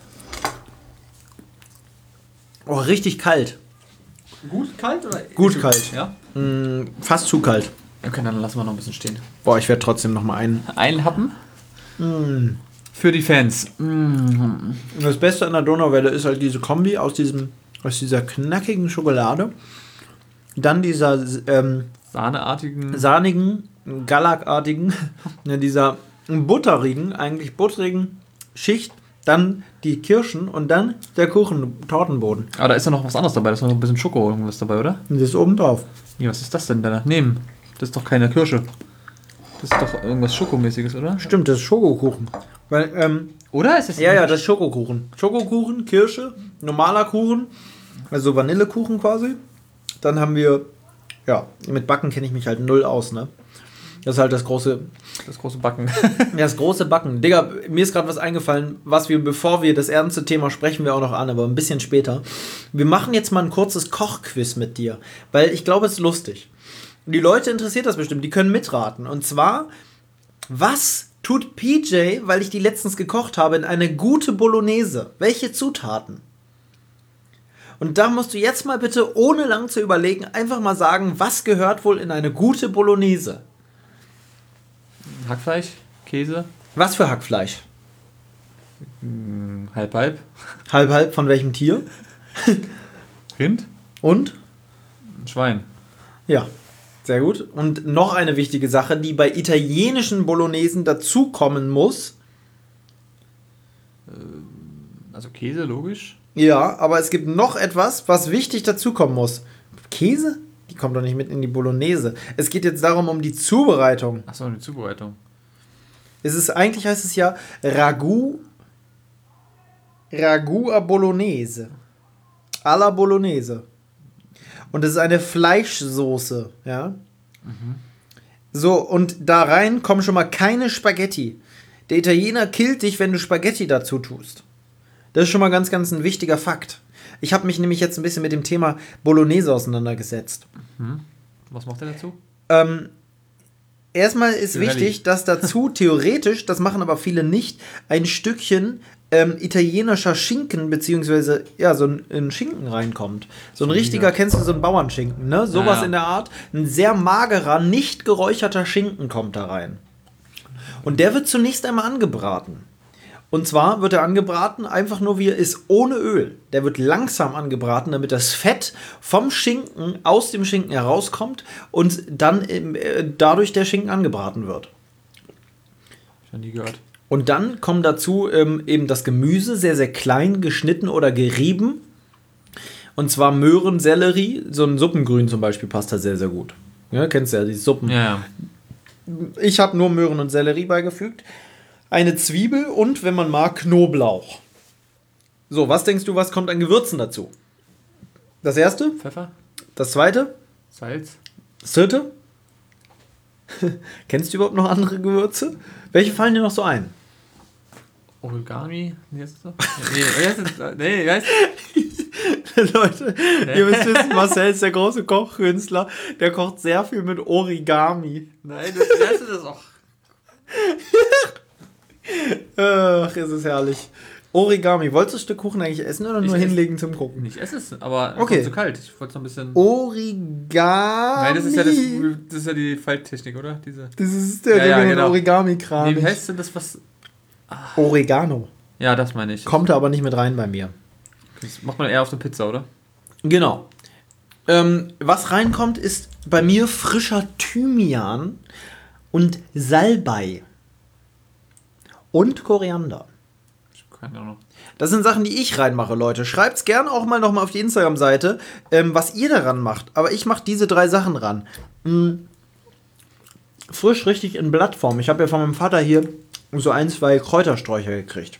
Oh, richtig kalt. Gut kalt oder? Gut kalt. Ja? Mm, fast zu kalt. Okay, dann lassen wir noch ein bisschen stehen. Boah, ich werde trotzdem noch mal einen. Einen Happen? Mm. Für die Fans. Mm. Das Beste an der Donauwelle ist halt diese Kombi aus diesem, aus dieser knackigen Schokolade. Dann dieser ähm, Sahneartigen. Sahnigen, Gallakartigen, dieser butterigen, eigentlich butterigen Schicht. Dann die Kirschen und dann der Kuchen, Tortenboden. Aber da ist ja noch was anderes dabei. Da ist noch ein bisschen Schoko irgendwas dabei, oder? Und das ist oben drauf. Ja, was ist das denn da daneben? Das ist doch keine Kirsche. Das ist doch irgendwas Schokomäßiges, oder? Stimmt, das ist Schokokuchen. Weil, ähm, oder? Ist das ja, ja, das ist Schokokuchen. Schokokuchen, Kirsche, normaler Kuchen, also Vanillekuchen quasi. Dann haben wir, ja, mit Backen kenne ich mich halt null aus, ne? Das ist halt das große... Das große Backen. Ja, das große Backen. Digga, mir ist gerade was eingefallen, was wir, bevor wir das ernste Thema sprechen wir auch noch an, aber ein bisschen später. Wir machen jetzt mal ein kurzes Kochquiz mit dir, weil ich glaube, es ist lustig. Die Leute interessiert das bestimmt, die können mitraten. Und zwar, was tut P J, weil ich die letztens gekocht habe, in eine gute Bolognese? Welche Zutaten? Und da musst du jetzt mal bitte, ohne lang zu überlegen, einfach mal sagen, was gehört wohl in eine gute Bolognese? Hackfleisch, Käse. Was für Hackfleisch? Hm, halb, halb. Halb, halb von welchem Tier? Rind. Und? Schwein. Ja, sehr gut. Und noch eine wichtige Sache, die bei italienischen Bolognesen dazukommen muss. Also Käse, logisch. Ja, aber es gibt noch etwas, was wichtig dazukommen muss. Käse? Die kommt doch nicht mit in die Bolognese. Es geht jetzt darum, um die Zubereitung. Achso, die Zubereitung. Es ist, eigentlich heißt es ja Ragout, Ragout à Bolognese. À la Bolognese. Und es ist eine Fleischsoße, ja. Mhm. So, und da rein kommen schon mal keine Spaghetti. Der Italiener killt dich, wenn du Spaghetti dazu tust. Das ist schon mal ganz, ganz ein wichtiger Fakt. Ich habe mich nämlich jetzt ein bisschen mit dem Thema Bolognese auseinandergesetzt. Mhm. Was macht er dazu? Ähm, erstmal ist Pirelli. wichtig, dass dazu theoretisch, das machen aber viele nicht, ein Stückchen ähm, italienischer Schinken, beziehungsweise ja, so ein, ein Schinken reinkommt. So ein richtiger, ja. Kennst du so einen Bauernschinken, ne? Sowas ja, ja. in der Art. Ein sehr magerer, nicht geräucherter Schinken kommt da rein. Und der wird zunächst einmal angebraten. Und zwar wird er angebraten, einfach nur wie er ist, ohne Öl. Der wird langsam angebraten, damit das Fett vom Schinken aus dem Schinken herauskommt und dann äh, dadurch der Schinken angebraten wird. Ich habe nie gehört. Und dann kommen dazu ähm, eben das Gemüse, sehr, sehr klein geschnitten oder gerieben. Und zwar Möhren, Sellerie, so ein Suppengrün zum Beispiel passt da sehr, sehr gut. Ja, kennst du ja, die Suppen. Ja, ja. ich habe nur Möhren und Sellerie beigefügt. Eine Zwiebel und, wenn man mag, Knoblauch. So, was denkst du, was kommt an Gewürzen dazu? Das erste? Pfeffer. Das zweite? Salz. Das dritte? Kennst du überhaupt noch andere Gewürze? Welche fallen dir noch so ein? Origami? Nee, ist das so? Nee, wer ist das? Nee, wer ist das? Leute, ihr müsst wissen, Marcel ist der große Kochkünstler. Der kocht sehr viel mit Origami. Nein, das, wer ist das auch? Ach, ist es herrlich. Origami. Wolltest du das Stück Kuchen eigentlich essen oder nur ich hinlegen zum Gucken? Ich esse es, aber okay. Es ist zu kalt. Ich wollte es noch ein bisschen... Origami. Nein, das ist ja, das, das ist ja die Falttechnik, oder? Diese. Das ist der, ja, ja, genau. Origami-Kram. Nee, wie heißt denn das, was... Ach. Oregano. Ja, das meine ich. Kommt da aber nicht mit rein bei mir. Das macht man eher auf der Pizza, oder? Genau. Ähm, was reinkommt, ist bei mir frischer Thymian und Salbei. Und Koriander. Keine Ahnung. Das sind Sachen, die ich reinmache, Leute. Schreibt's gerne auch mal nochmal auf die Instagram-Seite, ähm, was ihr daran macht. Aber ich mache diese drei Sachen ran. Mhm. Frisch, richtig in Blattform. Ich habe ja von meinem Vater hier so ein, zwei Kräutersträucher gekriegt.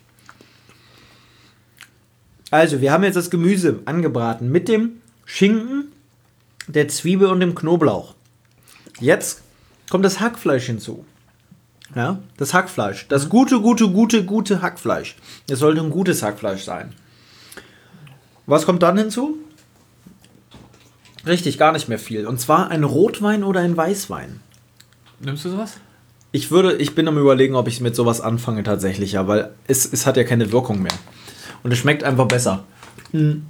Also, wir haben jetzt das Gemüse angebraten mit dem Schinken, der Zwiebel und dem Knoblauch. Jetzt kommt das Hackfleisch hinzu. Ja, das Hackfleisch. Das gute, gute, gute, gute Hackfleisch. Es sollte ein gutes Hackfleisch sein. Was kommt dann hinzu? Richtig, gar nicht mehr viel. Und zwar ein Rotwein oder ein Weißwein. Nimmst du sowas? Ich würde, ich bin am Überlegen, ob ich mit sowas anfange tatsächlich, ja, weil es, es hat ja keine Wirkung mehr. Und es schmeckt einfach besser. Mhm.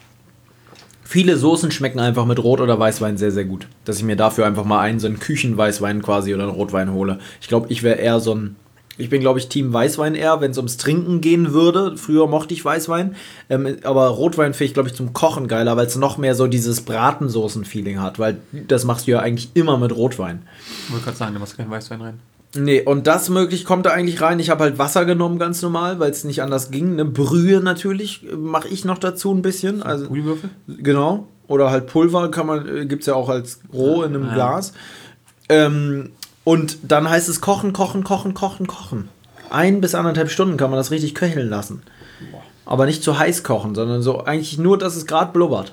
Viele Soßen schmecken einfach mit Rot- oder Weißwein sehr, sehr gut. Dass ich mir dafür einfach mal einen, so einen Küchenweißwein quasi oder einen Rotwein hole. Ich glaube, ich wäre eher so ein... Ich bin, glaube ich, Team Weißwein eher, wenn es ums Trinken gehen würde. Früher mochte ich Weißwein. Ähm, aber Rotwein finde ich, glaube ich, zum Kochen geiler, weil es noch mehr so dieses Bratensoßen-Feeling hat. Weil das machst du ja eigentlich immer mit Rotwein. Ich wollte gerade sagen, du machst keinen Weißwein rein. Nee, und das möglich kommt da eigentlich rein. Ich habe halt Wasser genommen, ganz normal, weil es nicht anders ging. Eine Brühe natürlich mache ich noch dazu ein bisschen. Also Gummibwürfel? Genau. Oder halt Pulver kann man, gibt es ja auch als roh in einem ja. Glas. Ähm, und dann heißt es kochen, kochen, kochen, kochen, kochen. Ein bis anderthalb Stunden kann man das richtig köcheln lassen. Aber nicht zu heiß kochen, sondern so eigentlich nur, dass es gerade blubbert.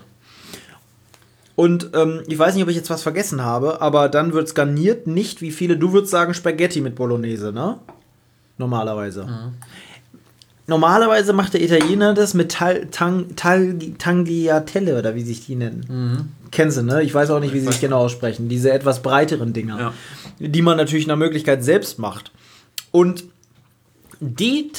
Und ähm, ich weiß nicht, ob ich jetzt was vergessen habe, aber dann wird es garniert, nicht wie viele, du würdest sagen Spaghetti mit Bolognese, ne? Normalerweise. Mhm. Normalerweise macht der Italiener das mit Tal, Tang, Tal, Tagliatelle oder wie sich die nennen. Mhm. Kennst du, ne? Ich weiß auch nicht, wie sie sich genau aussprechen. Diese etwas breiteren Dinger, ja. Die man natürlich nach Möglichkeit selbst macht. Und die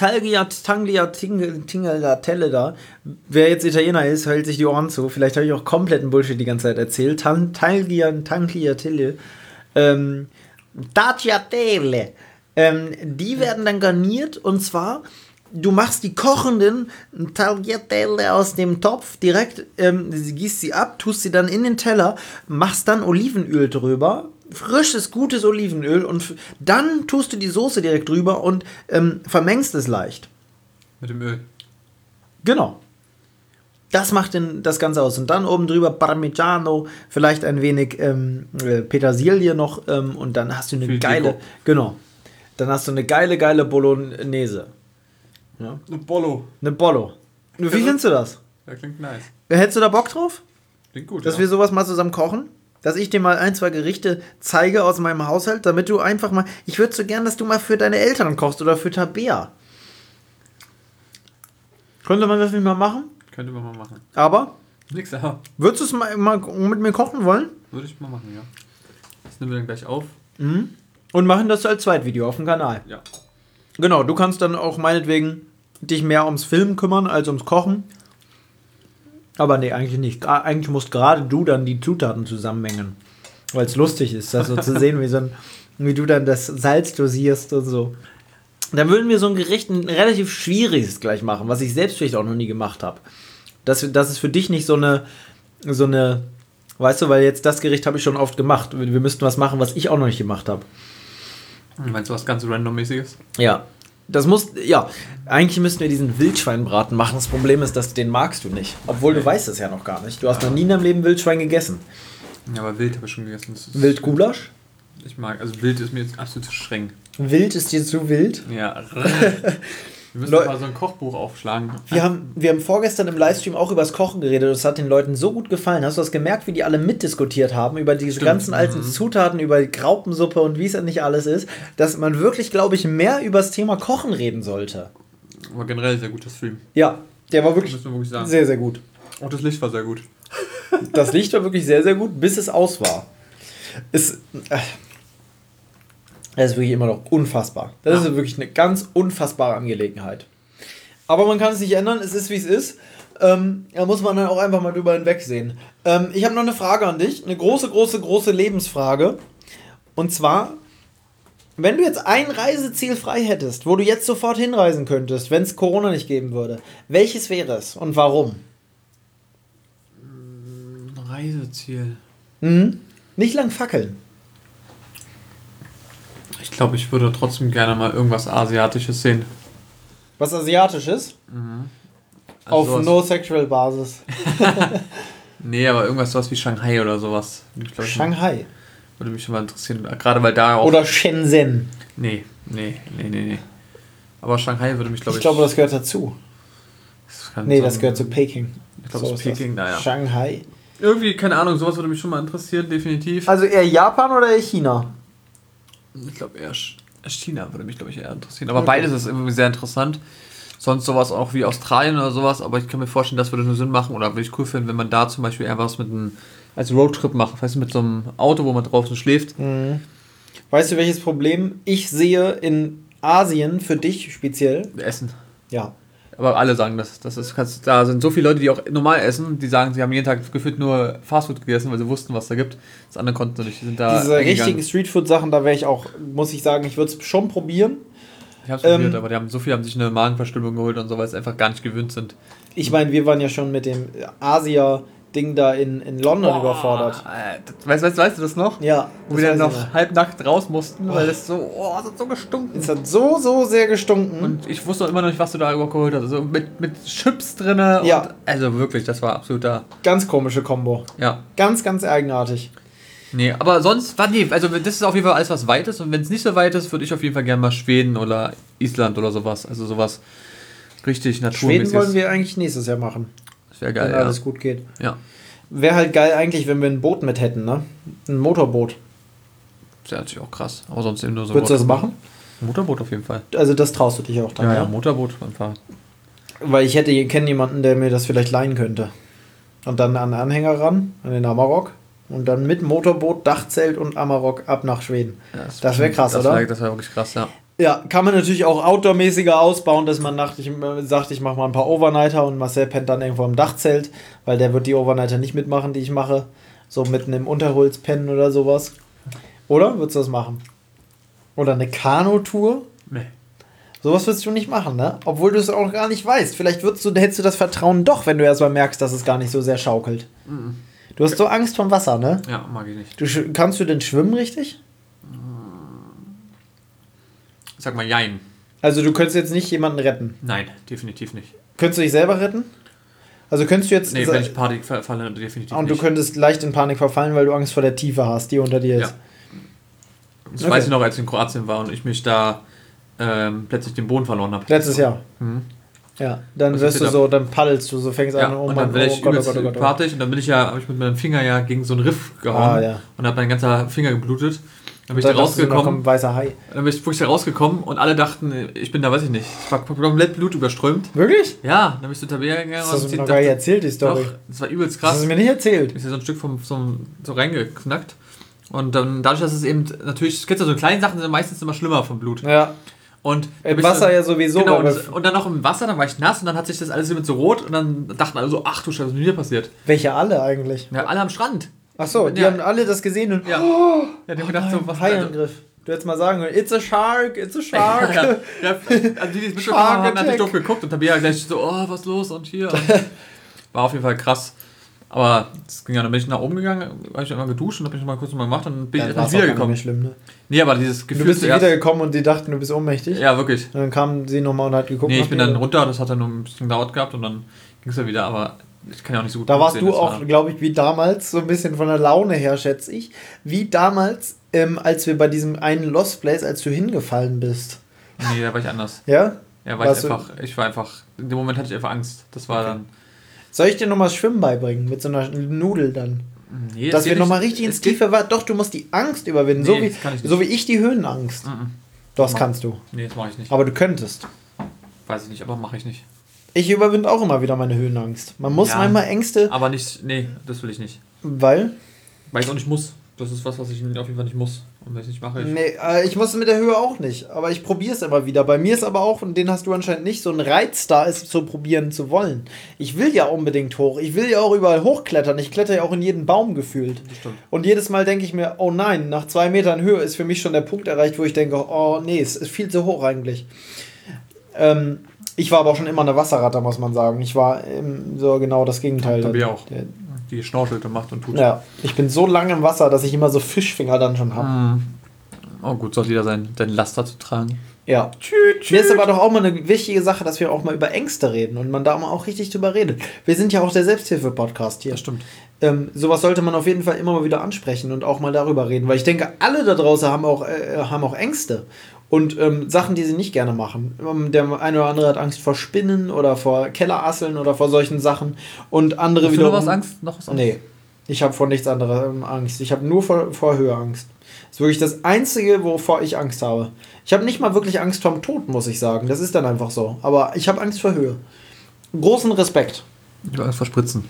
Tagliatelle da, wer jetzt Italiener ist, hält sich die Ohren zu. Vielleicht habe ich auch kompletten Bullshit die ganze Zeit erzählt. Tagliatelle. Ähm, Tagliatelle. Ähm, die werden dann garniert und zwar, du machst die kochenden Tagliatelle aus dem Topf direkt, ähm, gießt sie ab, tust sie dann in den Teller, machst dann Olivenöl drüber, frisches, gutes Olivenöl und f- dann tust du die Soße direkt drüber und ähm, vermengst es leicht. Mit dem Öl. Genau. Das macht den, das Ganze aus. Und dann oben drüber Parmigiano, vielleicht ein wenig ähm, Petersilie noch ähm, und dann hast du eine Viel geile, Deko. Genau. Dann hast du eine geile, geile Bolognese. Ja. Eine Bollo. Eine Bollo. Wie also, findest du das? Das klingt nice. Hättest du da Bock drauf? Klingt gut, Dass ja. wir sowas mal zusammen kochen? Dass ich dir mal ein, zwei Gerichte zeige aus meinem Haushalt, damit du einfach mal... Ich würde so gern, dass du mal für deine Eltern kochst oder für Tabea. Könnte man das nicht mal machen? Könnte man mal machen. Aber? Nix, aber. Würdest du es mal, mal mit mir kochen wollen? Würde ich mal machen, ja. Das nehmen wir dann gleich auf. Mhm. Und machen das als Zweitvideo auf dem Kanal. Ja. Genau, du kannst dann auch meinetwegen dich mehr ums Filmen kümmern als ums Kochen. Aber nee, eigentlich nicht. Eigentlich musst gerade du dann die Zutaten zusammenmengen. Weil es lustig ist, das so zu sehen, wie, so ein, wie du dann das Salz dosierst und so. Dann würden wir so ein Gericht, ein relativ schwieriges gleich machen, was ich selbst vielleicht auch noch nie gemacht habe. Das, das ist für dich nicht so eine, so eine, weißt du, weil jetzt das Gericht habe ich schon oft gemacht. Wir müssten was machen, was ich auch noch nicht gemacht habe. Meinst du was ganz randommäßiges? Ja. Das muss, ja, eigentlich müssten wir diesen Wildschweinbraten machen. Das Problem ist, dass den magst du nicht. Obwohl du weißt es ja noch gar nicht. Du hast ja. noch nie in deinem Leben Wildschwein gegessen. Ja, aber Wild habe ich schon gegessen. Wildgulasch? Ich mag, also wild ist mir jetzt absolut zu streng. Wild ist dir zu wild? Ja. Wir müssen Leu- mal so ein Kochbuch aufschlagen. Wir haben, wir haben vorgestern im Livestream auch über das Kochen geredet. Das hat den Leuten so gut gefallen. Hast du das gemerkt, wie die alle mitdiskutiert haben über diese Stimmt. ganzen alten mhm. Zutaten, über Graupensuppe und wie es ja nicht alles ist, dass man wirklich, glaube ich, mehr über das Thema Kochen reden sollte. War generell ein sehr guter Stream. Ja, der war wirklich, wirklich sehr, sehr gut. Und das Licht war sehr gut. Das Licht war wirklich sehr, sehr gut, bis es aus war. Es, äh, das ist wirklich immer noch unfassbar. Das ja. ist wirklich eine ganz unfassbare Angelegenheit. Aber man kann es nicht ändern, es ist wie es ist. Ähm, da muss man dann auch einfach mal drüber hinwegsehen. Ähm, ich habe noch eine Frage an dich, eine große, große, große Lebensfrage. Und zwar, wenn du jetzt ein Reiseziel frei hättest, wo du jetzt sofort hinreisen könntest, wenn es Corona nicht geben würde, welches wäre es und warum? Ein Reiseziel. Mhm. Nicht lang fackeln. Ich glaube, ich würde trotzdem gerne mal irgendwas Asiatisches sehen. Was Asiatisches? Mhm. Also auf No-Sexual-Basis. Nee, aber irgendwas sowas wie Shanghai oder sowas. Ich Shanghai? Würde mich schon mal interessieren. Gerade weil da auch... Oder Shenzhen. Nee, nee, nee, nee, nee. Aber Shanghai würde mich, glaube ich... Ich glaube, das gehört dazu. Das nee, das gehört zu Peking. Ich glaube, so es ist Peking, naja. Shanghai. Irgendwie, keine Ahnung, sowas würde mich schon mal interessieren, definitiv. Also eher Japan oder eher China? Ich glaube eher China würde mich, glaube ich, eher interessieren. Aber okay. Beides ist irgendwie sehr interessant. Sonst sowas auch wie Australien oder sowas, aber ich kann mir vorstellen, das würde nur Sinn machen oder würde ich cool finden, wenn man da zum Beispiel einfach was mit einem als Roadtrip macht, weißt du, mit so einem Auto, wo man draußen schläft. Mhm. Weißt du, welches Problem ich sehe in Asien für dich speziell? Essen. Ja. Aber alle sagen das. das ist, kannst, da sind so viele Leute, die auch normal essen, die sagen, sie haben jeden Tag gefühlt nur Fastfood gegessen, weil sie wussten, was da gibt. Das andere konnten sie nicht. Die sind da Diese richtigen Streetfood-Sachen, da wäre ich auch, muss ich sagen, ich würde es schon probieren. Ich habe es probiert, ähm, aber die haben, so viele haben sich eine Magenverstimmung geholt und so, weil sie einfach gar nicht gewöhnt sind. Ich meine, wir waren ja schon mit dem Asia-Ding da in, in London oh, überfordert. Weißt, weißt, weißt du das noch? Ja. Wo wir dann noch halbnackt raus mussten, oh. weil es so, oh, es hat so gestunken. Es hat so, so sehr gestunken. Und ich wusste auch immer noch nicht, was du da übergeholt hast. Also mit, mit Chips drin. Ja. Also wirklich, das war absoluter... Ganz komische Kombo. Ja. Ganz, ganz eigenartig. Nee, aber sonst, nee, also das ist auf jeden Fall alles was Weites und wenn es nicht so weit ist, würde ich auf jeden Fall gerne mal Schweden oder Island oder sowas, also sowas richtig naturmäßiges. Schweden wollen wir eigentlich nächstes Jahr machen. Das wäre geil, wenn ja. alles gut geht. Ja. Wäre halt geil eigentlich, wenn wir ein Boot mit hätten, ne? Ein Motorboot. Das wäre natürlich auch krass, aber sonst eben nur so. Würdest du das machen? Motorboot auf jeden Fall. Also das traust du dich auch dann, ja? Ja, ja, Motorboot beim Fahren. Weil ich hätte, ich kenne jemanden, der mir das vielleicht leihen könnte. Und dann an den Anhänger ran, an den Amarok. Und dann mit Motorboot, Dachzelt und Amarok ab nach Schweden. Ja, das das wäre krass, das oder? Wär, das wäre wirklich krass, ja. Ja, kann man natürlich auch outdoor-mäßiger ausbauen, dass man nach, ich, sagt, ich mache mal ein paar Overnighter und Marcel pennt dann irgendwo im Dachzelt, weil der wird die Overnighter nicht mitmachen, die ich mache. So mitten im Unterholz pennen oder sowas. Oder? Würdest du das machen? Oder eine Kanu-Tour? Nee. Sowas würdest du nicht machen, ne? Obwohl du es auch gar nicht weißt. Vielleicht würdest du, hättest du das Vertrauen doch, wenn du erstmal merkst, dass es gar nicht so sehr schaukelt. Mhm. Du hast so Angst vom Wasser, ne? Ja, mag ich nicht. Du, kannst du denn schwimmen richtig? Sag mal, jein. Also du könntest jetzt nicht jemanden retten? Nein, definitiv nicht. Könntest du dich selber retten? Also könntest du jetzt... Nee, wenn ich Panik verfalle, definitiv und nicht. Und du könntest leicht in Panik verfallen, weil du Angst vor der Tiefe hast, die unter dir ist? Ja. Das okay. weiß ich noch, als ich in Kroatien war und ich mich da ähm, plötzlich den Boden verloren habe. Letztes Jahr? Mhm. Ja, dann also wirst du so, dann paddelst du so, fängst ja, an, oh mein Gott, oh Gott, oh Gott, oh Gott. Partig, und dann bin ich ja, habe ich mit meinem Finger ja gegen so einen Riff gehauen ah, ja. und habe mein ganzer Finger geblutet. Dann bin ich da rausgekommen. Weißer Hai. Dann bin ich, bin ich da rausgekommen und alle dachten, ich bin da, weiß ich nicht, ich war komplett Blut überströmt. Wirklich? Ja, dann bin ich zu Tabea gegangen. Das hast du mir noch gar nicht erzählt, die Story. Doch, das war übelst krass. Das hast du mir nicht erzählt. Ich bin so ein Stück vom, vom, so reingeknackt. Und dann, dadurch, dass es eben, natürlich, kennst du, so kleine Sachen sind meistens immer schlimmer vom Blut. Ja. Und im Wasser dann, ja sowieso. Genau, und, und dann noch im Wasser, dann war ich nass und dann hat sich das alles mit so rot und dann dachten alle so, ach du Scheiße, was ist mit mir passiert? Welche alle eigentlich? Ja, alle am Strand. Ach so, die ja. haben alle das gesehen und ja, oh, ja die haben gedacht so, was Haiangriff. Du hättest mal sagen können, it's a shark, it's a shark. ja, ja, also die, die es mitbekommen haben, haben natürlich doof geguckt und Tabea gleich so, oh, was los und hier. Und war auf jeden Fall krass. Aber das ging ja, dann bin ich nach oben gegangen, habe ich einmal geduscht und habe mich mal kurz mal gemacht und dann bin ja, ich erstmal wiedergekommen. Nicht schlimm, ne? Nee, aber dieses Gefühl. Du bist nicht wiedergekommen und die dachten, du bist ohnmächtig? Ja, wirklich. Und dann kamen sie nochmal und hat geguckt. Nee, ich bin dann runter, das hat dann nur ein bisschen gedauert gehabt und dann ging es ja wieder, aber ich kann ja auch nicht so gut Da warst sehen, du auch, glaube ich, wie damals, so ein bisschen von der Laune her, schätze ich, wie damals ähm, als wir bei diesem einen Lost Place, als du hingefallen bist. Nee, da war ich anders. Ja? Ja, war ich einfach, ich war einfach, in dem Moment hatte ich einfach Angst. Das war okay. dann... Soll ich dir nochmal Schwimmen beibringen? Mit so einer Nudel dann? Nee, dass wir nochmal richtig ins Tiefe waren. Doch, du musst die Angst überwinden. Nee, so, wie, ich so wie ich die Höhenangst. Mhm. Das mach, kannst du. Nee, das mache ich nicht. Aber du könntest. Weiß ich nicht, aber mache ich nicht. Ich überwinde auch immer wieder meine Höhenangst. Man muss ja, manchmal Ängste... Aber nicht, nee, das will ich nicht. Weil? Weil ich auch nicht muss. Das ist was, was ich auf jeden Fall nicht muss. Und wenn ich nicht mache, ich... Nee, äh, ich muss es mit der Höhe auch nicht. Aber ich probiere es immer wieder. Bei mir ist aber auch, und den hast du anscheinend nicht, so ein Reiz da, es zu probieren zu wollen. Ich will ja unbedingt hoch. Ich will ja auch überall hochklettern. Ich kletter ja auch in jeden Baum gefühlt. Und jedes Mal denke ich mir, oh nein, nach zwei Metern Höhe ist für mich schon der Punkt erreicht, wo ich denke, oh nee, es ist viel zu hoch eigentlich. Ähm, ich war aber auch schon immer eine Wasserratte, muss man sagen. Ich war ähm, so genau das Gegenteil. Da bin ich auch. Der, die schnorchelt und macht und tut. Ja, ich bin so lange im Wasser, dass ich immer so Fischfinger dann schon habe. Mm. Oh gut, soll jeder sein, dein Laster zu tragen. Ja. Tschüt, tschüt. Mir ist aber doch auch mal eine wichtige Sache, dass wir auch mal über Ängste reden und man da mal auch richtig drüber redet. Wir sind ja auch der Selbsthilfe-Podcast hier. Das stimmt. Ähm, sowas sollte man auf jeden Fall immer mal wieder ansprechen und auch mal darüber reden, weil ich denke, alle da draußen haben auch, äh, haben auch Ängste. Und ähm, Sachen, die sie nicht gerne machen. Der eine oder andere hat Angst vor Spinnen oder vor Kellerasseln oder vor solchen Sachen. Und andere Hast wiederum... du noch was Angst? Noch was Angst? Nee, ich habe vor nichts anderem Angst. Ich habe nur vor, vor Höhe Angst. Das ist wirklich das Einzige, wovor ich Angst habe. Ich habe nicht mal wirklich Angst vorm Tod, muss ich sagen. Das ist dann einfach so. Aber ich habe Angst vor Höhe. Großen Respekt. Ich habe Angst vor Spritzen.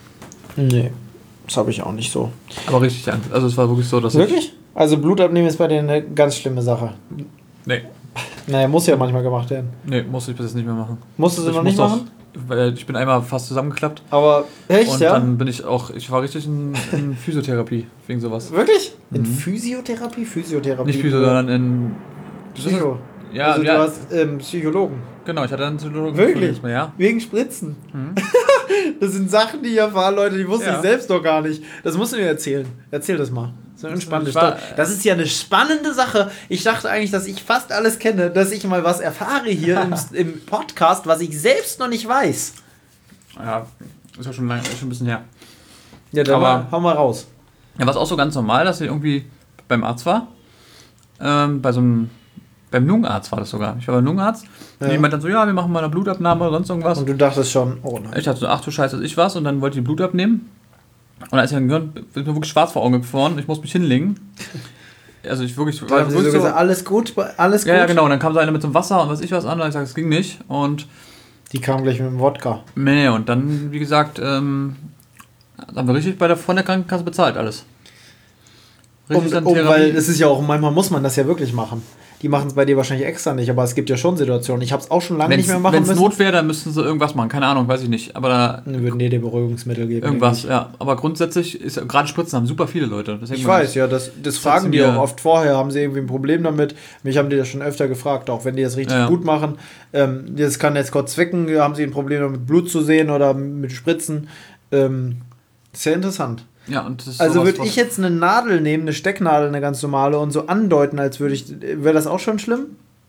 Nee, das habe ich auch nicht so. Aber richtig Angst. Also es war wirklich so, dass Wirklich? ich... Also Blut abnehmen ist bei dir eine ganz schlimme Sache. Nee. Naja, muss ja manchmal gemacht werden. Nee, musste ich bis jetzt nicht mehr machen. Musstest du ich noch nicht machen? Auch, weil ich bin einmal fast zusammengeklappt. Aber echt, und ja? Und dann bin ich auch, ich war richtig in, in Physiotherapie, wegen sowas. Wirklich? In mhm. Physiotherapie? Physiotherapie? Nicht Physio, sondern in... Psycho. Ja, also ja. du hast ähm, Psychologen. Genau, ich hatte einen Psychologen. Wirklich? Mal, ja. Wegen Spritzen. Mhm. Das sind Sachen, die ich erfahre, Leute, die wusste ja. ich selbst doch gar nicht. Das musst du mir erzählen. Erzähl das mal. Das ist eine spannende war, Das ist ja eine spannende Sache. Ich dachte eigentlich, dass ich fast alles kenne, dass ich mal was erfahre hier im, im Podcast, was ich selbst noch nicht weiß. Ja, ist ja schon, lang, ist schon ein bisschen her. Ja, dann mal, hau mal raus. Ja, war es auch so ganz normal, dass ich irgendwie beim Arzt war. Ähm, bei so einem, beim Lungenarzt war das sogar. Ich war beim Lungenarzt. Ja. Und die meinte dann so, ja, wir machen mal eine Blutabnahme oder sonst irgendwas. Und du dachtest schon, oh nein. Ich dachte so, ach du Scheiße, ich was. Und dann wollte ich Blut abnehmen. Und als ich dann gehört, bin ich mir wirklich schwarz vor Augen geworden. Ich muss mich hinlegen. Also ich wirklich... War wirklich so gesagt, alles gut, alles gut? Ja, ja, genau. Und dann kam so einer mit so einem Wasser und was ich was an. Und ich sagte, es ging nicht. Und... Die kam gleich mit dem Wodka. Nee, und dann, wie gesagt, ähm, haben wir richtig bei der, von der Krankenkasse bezahlt alles. Richtig um, um, weil es ist ja auch, manchmal muss man das ja wirklich machen. Die machen es bei dir wahrscheinlich extra nicht, aber es gibt ja schon Situationen. Ich habe es auch schon lange wenn's, nicht mehr machen wenn's müssen. Wenn es Not wäre, dann müssten sie irgendwas machen. Keine Ahnung, weiß ich nicht. Aber da... Dann würden die dir Beruhigungsmittel geben. Irgendwas, ja. Aber grundsätzlich, ist gerade Spritzen haben super viele Leute. Das ich weiß, ja. Das, das fragen die auch oft vorher. Haben sie irgendwie ein Problem damit? Mich haben die das schon öfter gefragt, auch wenn die das richtig ja. gut machen. Ähm, das kann jetzt kurz zwicken. Haben sie ein Problem damit, Blut zu sehen oder mit Spritzen? Ähm, sehr interessant. Ja, und das ist also würde ich jetzt eine Nadel nehmen, eine Stecknadel, eine ganz normale, und so andeuten, als würde ich... Wäre das auch schon schlimm?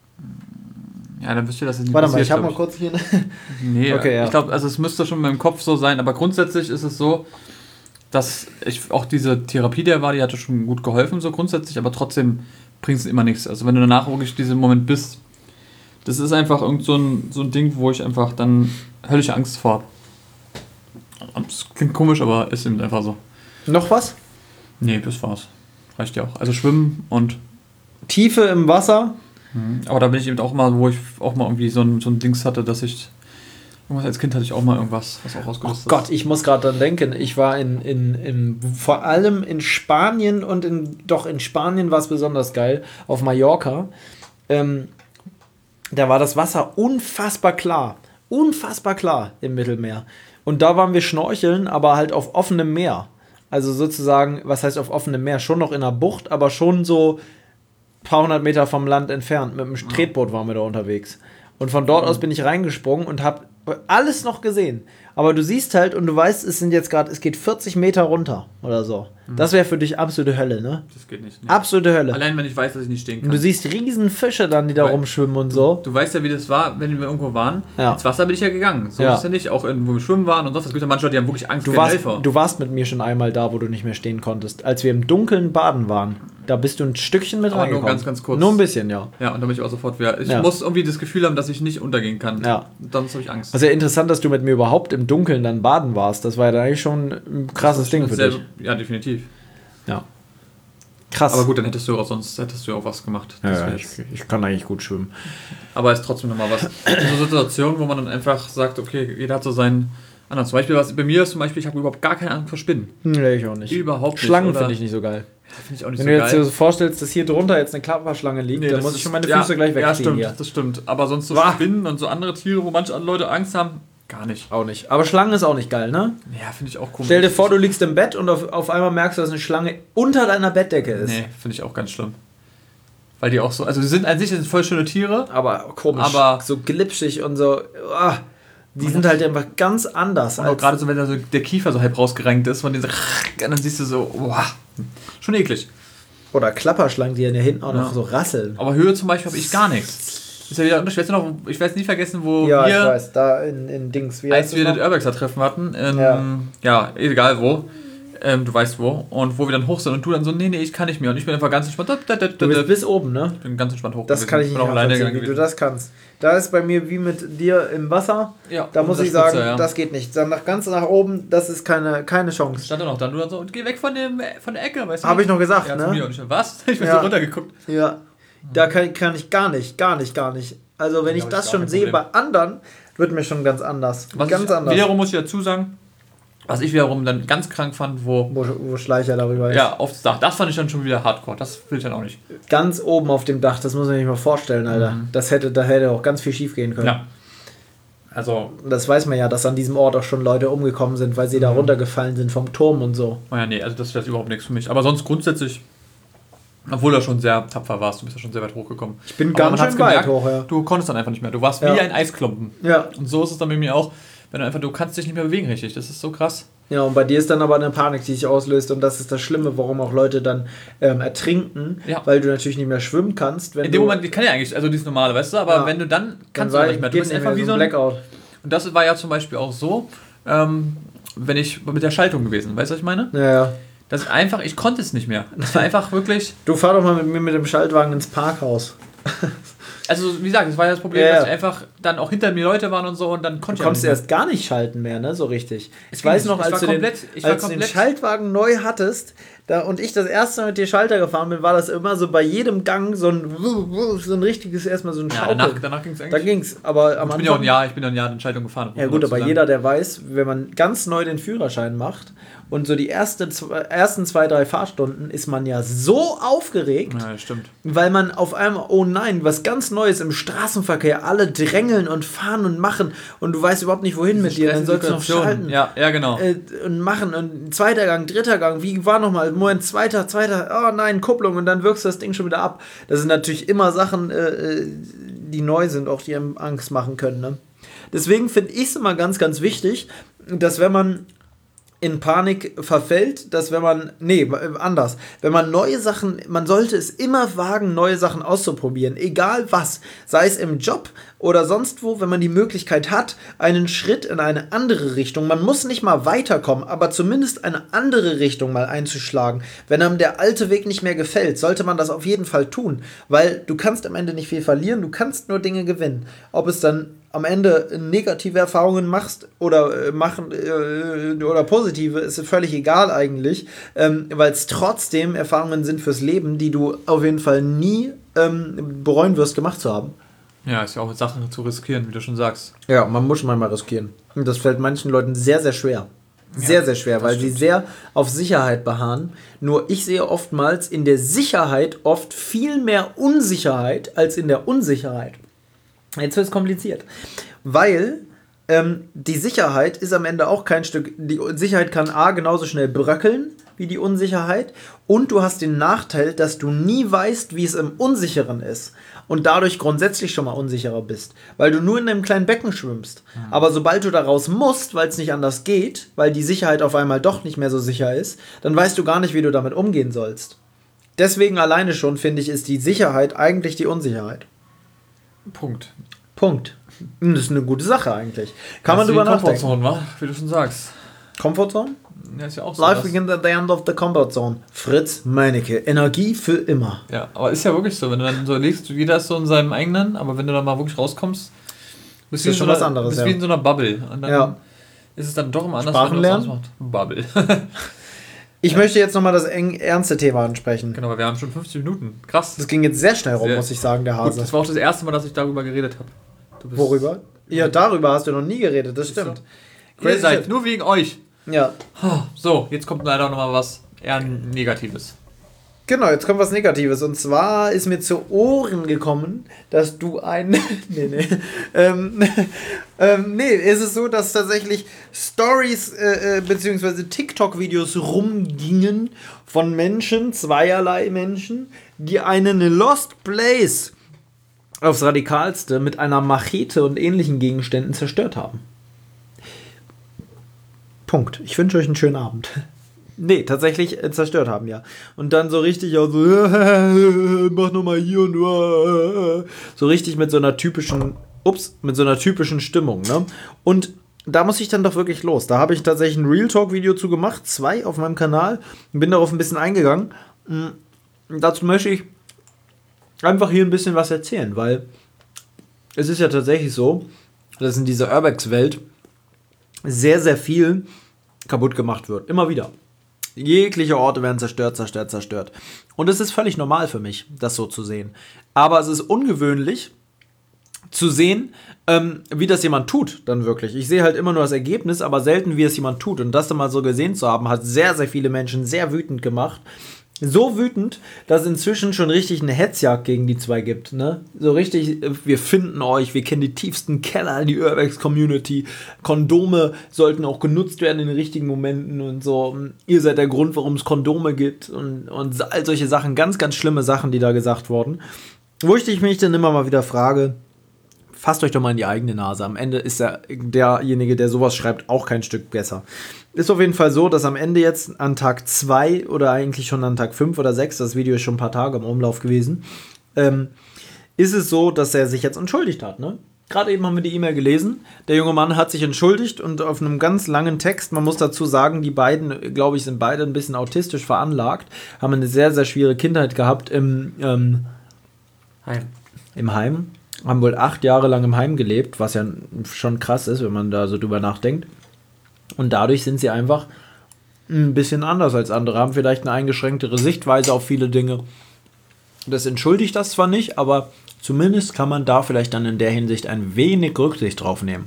Ja, dann wüsste ihr das nicht. Warte mal, ich habe mal kurz hier... Nee, okay, ja. Ich glaube, also es müsste schon in meinem Kopf so sein, aber grundsätzlich ist es so, dass ich auch diese Therapie, der war, die hatte schon gut geholfen, so grundsätzlich, aber trotzdem bringt es immer nichts. Also wenn du danach wirklich diesen Moment bist, das ist einfach irgend so ein, so ein Ding, wo ich einfach dann höllische Angst vor habe. Das klingt komisch, aber ist eben einfach so. Noch was? Nee, das war's. Reicht ja auch. Also Schwimmen und... Tiefe im Wasser. Mhm. Aber da bin ich eben auch mal, wo ich auch mal irgendwie so ein, so ein Dings hatte, dass ich... Irgendwas als Kind hatte ich auch mal irgendwas, was auch ausgelöst ist. Oh Gott, ich muss gerade dran denken. Ich war in, in, in... Vor allem in Spanien und in... Doch, in Spanien war es besonders geil. Auf Mallorca. Ähm, da war das Wasser unfassbar klar. Unfassbar klar im Mittelmeer. Und da waren wir schnorcheln, aber halt auf offenem Meer. Also sozusagen, was heißt auf offenem Meer? Schon noch in einer Bucht, aber schon so ein paar hundert Meter vom Land entfernt. Mit einem Tretboot waren wir da unterwegs. Und von dort aus bin ich reingesprungen und habe Alles noch gesehen. Aber du siehst halt und du weißt, es sind jetzt gerade, es geht vierzig Meter runter oder so. Mhm. Das wäre für dich absolute Hölle, ne? Das geht nicht. Nee. Absolute Hölle. Allein, wenn ich weiß, dass ich nicht stehen kann. Und du siehst riesen Fische dann, die da Weil, rumschwimmen und so. Du, du weißt ja, wie das war, wenn wir irgendwo waren. Ja. Ins Wasser bin ich ja gegangen. So ja. ist ja nicht. Auch irgendwo wir schwimmen waren und sonst. Es gibt ja manche Leute, die haben wirklich Angst du vor warst, Helfer. Du warst mit mir schon einmal da, wo du nicht mehr stehen konntest. Als wir im Dunkeln baden waren. Da bist du ein Stückchen mit reingekommen. Nur ganz, ganz kurz. Nur ein bisschen, ja. Ja, und da bin ich auch sofort wieder. Ich ja. muss irgendwie das Gefühl haben, dass ich nicht untergehen kann. Ja. Sonst habe ich Angst. Also ja interessant, dass du mit mir überhaupt im Dunkeln dann baden warst. Das war ja dann eigentlich schon ein krasses Ding für dich. Ja, definitiv. Ja. Krass. Aber gut, dann hättest du auch sonst hättest du auch was gemacht. Ja, ja, ich, ich kann eigentlich gut schwimmen. Aber es ist trotzdem nochmal was. So Situationen, wo man dann einfach sagt, okay, jeder hat so seinen anderen. Zum Beispiel, was bei mir ist zum Beispiel, ich habe überhaupt gar keine Angst vor Spinnen. Nee, ich auch nicht. Überhaupt nicht. Schlangen finde ich nicht so geil. Finde ich auch nicht Wenn so du geil. jetzt dir so vorstellst, dass hier drunter jetzt eine Klapperschlange liegt, nee, dann muss ich schon meine Füße ja, gleich wegziehen. Ja, stimmt, hier. das stimmt. Aber sonst so Spinnen und so andere Tiere, wo manche Leute Angst haben, gar nicht. Auch nicht. Aber Schlangen ist auch nicht geil, ne? Ja, finde ich auch komisch. Stell dir vor, du liegst im Bett und auf, auf einmal merkst du, dass eine Schlange unter deiner Bettdecke ist. Nee, finde ich auch ganz schlimm. Weil die auch so, also die sind an sich sind voll schöne Tiere. Aber komisch. Aber so glitschig und so, oh, die sind halt einfach ganz anders. Und auch gerade so, wenn da so der Kiefer so halb rausgerenkt ist, von den so, dann siehst du so, oh, schon eklig. Oder Klapperschlangen, die ja hinten auch noch ja. so rasseln. Aber Höhe zum Beispiel habe ich gar nichts. Ist ja wieder Unterschied. Ich weiß noch, ich werde nie vergessen, wo ja, wir... Ja, ich weiß, da in, in Dings. Wie als wir das Urbexer-Treffen hatten, in, ja. ja, egal wo, ähm, du weißt wo, und wo wir dann hoch sind und du dann so, nee, nee, ich kann nicht mehr. Und ich bin einfach ganz entspannt. Du bist bis oben, ne? Ich bin ganz entspannt hoch. Das gewesen. Kann ich nicht auch alleine wie du das kannst. Da ist bei mir wie mit dir im Wasser. Ja, da muss ich sagen, Spitze, ja. das geht nicht. Dann nach, ganz nach oben, das ist keine, keine Chance. Stand da noch dann, du dann so, und geh weg von, dem, von der Ecke, weißt du? Habe ich noch gesagt, ja, ne? Zu mir. Und ich, was? Ich bin ja. so runtergeguckt. Ja, da kann, kann ich gar nicht, gar nicht, gar nicht. Also wenn ich, ich das schon sehe bei anderen, wird mir schon ganz anders. Was ganz ich, anders. Wiederum muss ich dazu sagen, was ich wiederum dann ganz krank fand, wo... Wo, wo Schleicher darüber ist. Ja, aufs Dach. Das fand ich dann schon wieder hardcore. Das will ich dann auch nicht. Ganz oben auf dem Dach, das muss man sich mal vorstellen, Alter. Mhm. Das hätte, da hätte auch ganz viel schief gehen können. Ja. Also... Das weiß man ja, dass an diesem Ort auch schon Leute umgekommen sind, weil sie mhm. da runtergefallen sind vom Turm und so. Oh ja, nee, also das wäre überhaupt nichts für mich. Aber sonst grundsätzlich... Obwohl du schon sehr tapfer warst, du bist ja schon sehr weit hochgekommen. Ich bin ganz schön weit hoch, ja. Du konntest dann einfach nicht mehr. Du warst ja. wie ein Eisklumpen. Ja. Und so ist es dann bei mir auch, wenn du einfach, du kannst dich nicht mehr bewegen richtig. Das ist so krass. Ja, und bei dir ist dann aber eine Panik, die sich auslöst. Und das ist das Schlimme, warum auch Leute dann ähm, ertrinken, ja. weil du natürlich nicht mehr schwimmen kannst. Wenn In dem du, Moment, die kann ja eigentlich, also dieses Normale, weißt du, aber ja. wenn du dann, kannst dann du nicht mehr. Du bist einfach wie so ein Blackout. Und das war ja zum Beispiel auch so, ähm, wenn ich mit der Schaltung gewesen, weißt du, was ich meine? Ja, ja. Das ist einfach, ich konnte es nicht mehr. Das war einfach wirklich... Du fahr doch mal mit mir mit dem Schaltwagen ins Parkhaus. Also, wie gesagt, das war ja das Problem, ja, ja. dass einfach dann auch hinter mir Leute waren und so und dann konnte ich... Du konntest erst gar nicht schalten mehr, ne, so richtig. Ich es weiß noch, als, du, komplett, den, als du den Schaltwagen neu hattest da, und ich das erste Mal mit dir Schalter gefahren bin, war das immer so bei jedem Gang so ein so ein richtiges, erstmal so ein Schaukeln. Ja, danach, danach ging es eigentlich. Da ging's, aber am ich bin ja auch ein Jahr, ich bin ja ein Jahr in Schaltung gefahren. Ja gut, aber jeder, der weiß, wenn man ganz neu den Führerschein macht und so die erste, ersten zwei, drei Fahrstunden ist man ja so aufgeregt, ja, stimmt. weil man auf einmal, oh nein, was ganz Neues im Straßenverkehr, alle drängeln und fahren und machen und du weißt überhaupt nicht, wohin mit dir, dann sollst du noch schalten. Ja, ja, genau. Äh, und machen und zweiter Gang, dritter Gang, wie war nochmal, Moment, zweiter, zweiter, oh nein, Kupplung und dann wirkst du das Ding schon wieder ab. Das sind natürlich immer Sachen, äh, die neu sind, auch die einem Angst machen können, ne? Deswegen finde ich es immer ganz, ganz wichtig, dass wenn man in Panik verfällt, dass wenn man, nee, anders, wenn man neue Sachen, man sollte es immer wagen, neue Sachen auszuprobieren, egal was, sei es im Job oder sonst wo, wenn man die Möglichkeit hat, einen Schritt in eine andere Richtung, man muss nicht mal weiterkommen, aber zumindest eine andere Richtung mal einzuschlagen. Wenn einem der alte Weg nicht mehr gefällt, sollte man das auf jeden Fall tun, weil du kannst am Ende nicht viel verlieren, du kannst nur Dinge gewinnen. Ob es dann am Ende negative Erfahrungen machst oder äh, machen äh, oder positive, ist völlig egal eigentlich, ähm, weil es trotzdem Erfahrungen sind fürs Leben, die du auf jeden Fall nie ähm, bereuen wirst, gemacht zu haben. Ja, ist ja auch Sachen zu riskieren, wie du schon sagst. Ja, man muss manchmal riskieren. Und das fällt manchen Leuten sehr, sehr schwer. Sehr, ja, sehr schwer, weil stimmt. sie sehr auf Sicherheit beharren. Nur ich sehe oftmals in der Sicherheit oft viel mehr Unsicherheit als in der Unsicherheit. Jetzt wird es kompliziert, weil ähm, die Sicherheit ist am Ende auch kein Stück, die Sicherheit kann A genauso schnell bröckeln wie die Unsicherheit und du hast den Nachteil, dass du nie weißt, wie es im Unsicheren ist und dadurch grundsätzlich schon mal unsicherer bist, weil du nur in einem kleinen Becken schwimmst. Mhm. Aber sobald du da raus musst, weil es nicht anders geht, weil die Sicherheit auf einmal doch nicht mehr so sicher ist, dann weißt du gar nicht, wie du damit umgehen sollst. Deswegen alleine schon, finde ich, ist die Sicherheit eigentlich die Unsicherheit. Punkt. Punkt. Das ist eine gute Sache eigentlich. Kann das man drüber nachdenken. Comfortzone, wa? Wie du schon sagst. Comfortzone? Ja, ist ja auch so. Life begins at the end of the comfort zone. Fritz Meinecke. Energie für immer. Ja, aber ist ja wirklich so. Wenn du dann so legst, jeder ist so in seinem eigenen, aber wenn du dann mal wirklich rauskommst, bist du schon was anderes. Bist ja. wie in so einer Bubble. Und dann ja. ist es dann doch immer anders, Sprachen lernen? Macht. Bubble. Ich ja. möchte jetzt nochmal das eng ernste Thema ansprechen. Genau, weil wir haben schon fünfzig Minuten. Krass. Das ging jetzt sehr schnell rum, sehr. muss ich sagen, der Hase. Gut, das war auch das erste Mal, dass ich darüber geredet habe. Worüber? Ja, darüber hast du noch nie geredet, das stimmt. So. Ihr seid nur wegen euch. Ja. So, jetzt kommt leider nochmal was eher Negatives. Genau, jetzt kommt was Negatives. Und zwar ist mir zu Ohren gekommen, dass du ein... nee, nee. ähm, ähm, nee, ist es so, dass tatsächlich Stories äh, bzw. TikTok-Videos rumgingen von Menschen, zweierlei Menschen, die einen Lost Place aufs Radikalste mit einer Machete und ähnlichen Gegenständen zerstört haben. Punkt. Ich wünsche euch einen schönen Abend. Nee, tatsächlich äh, zerstört haben, ja. Und dann so richtig auch so, äh, mach nochmal hier und äh, so richtig mit so einer typischen, ups, mit so einer typischen Stimmung, ne? Und da muss ich dann doch wirklich los. Da habe ich tatsächlich ein Real Talk-Video zu gemacht, zwei auf meinem Kanal, bin darauf ein bisschen eingegangen. Und dazu möchte ich einfach hier ein bisschen was erzählen, weil es ist ja tatsächlich so, dass in dieser Urbex-Welt sehr, sehr viel kaputt gemacht wird. Immer wieder. Jegliche Orte werden zerstört, zerstört, zerstört. Und es ist völlig normal für mich, das so zu sehen. Aber es ist ungewöhnlich zu sehen, ähm, wie das jemand tut, dann wirklich. Ich sehe halt immer nur das Ergebnis, aber selten, wie es jemand tut. Und das dann mal so gesehen zu haben, hat sehr, sehr viele Menschen sehr wütend gemacht. So wütend, dass es inzwischen schon richtig eine Hetzjagd gegen die zwei gibt, ne? So richtig, wir finden euch, wir kennen die tiefsten Keller in die Urbex-Community. Kondome sollten auch genutzt werden in den richtigen Momenten und so. Ihr seid der Grund, warum es Kondome gibt und, und all solche Sachen, ganz, ganz schlimme Sachen, die da gesagt wurden. Wo ich mich dann immer mal wieder frage, fasst euch doch mal in die eigene Nase. Am Ende ist der, derjenige, der sowas schreibt, auch kein Stück besser. Ist auf jeden Fall so, dass am Ende jetzt an Tag zwei oder eigentlich schon an Tag fünf oder sechs, das Video ist schon ein paar Tage im Umlauf gewesen, ähm, ist es so, dass er sich jetzt entschuldigt hat, ne? Gerade eben haben wir die E-Mail gelesen. Der junge Mann hat sich entschuldigt und auf einem ganz langen Text, man muss dazu sagen, die beiden, glaube ich, sind beide ein bisschen autistisch veranlagt, haben eine sehr, sehr schwere Kindheit gehabt im, ähm, Heim. im Heim. Haben wohl acht Jahre lang im Heim gelebt, was ja schon krass ist, wenn man da so drüber nachdenkt. Und dadurch sind sie einfach ein bisschen anders als andere, haben vielleicht eine eingeschränktere Sichtweise auf viele Dinge. Das entschuldigt das zwar nicht, aber zumindest kann man da vielleicht dann in der Hinsicht ein wenig Rücksicht drauf nehmen.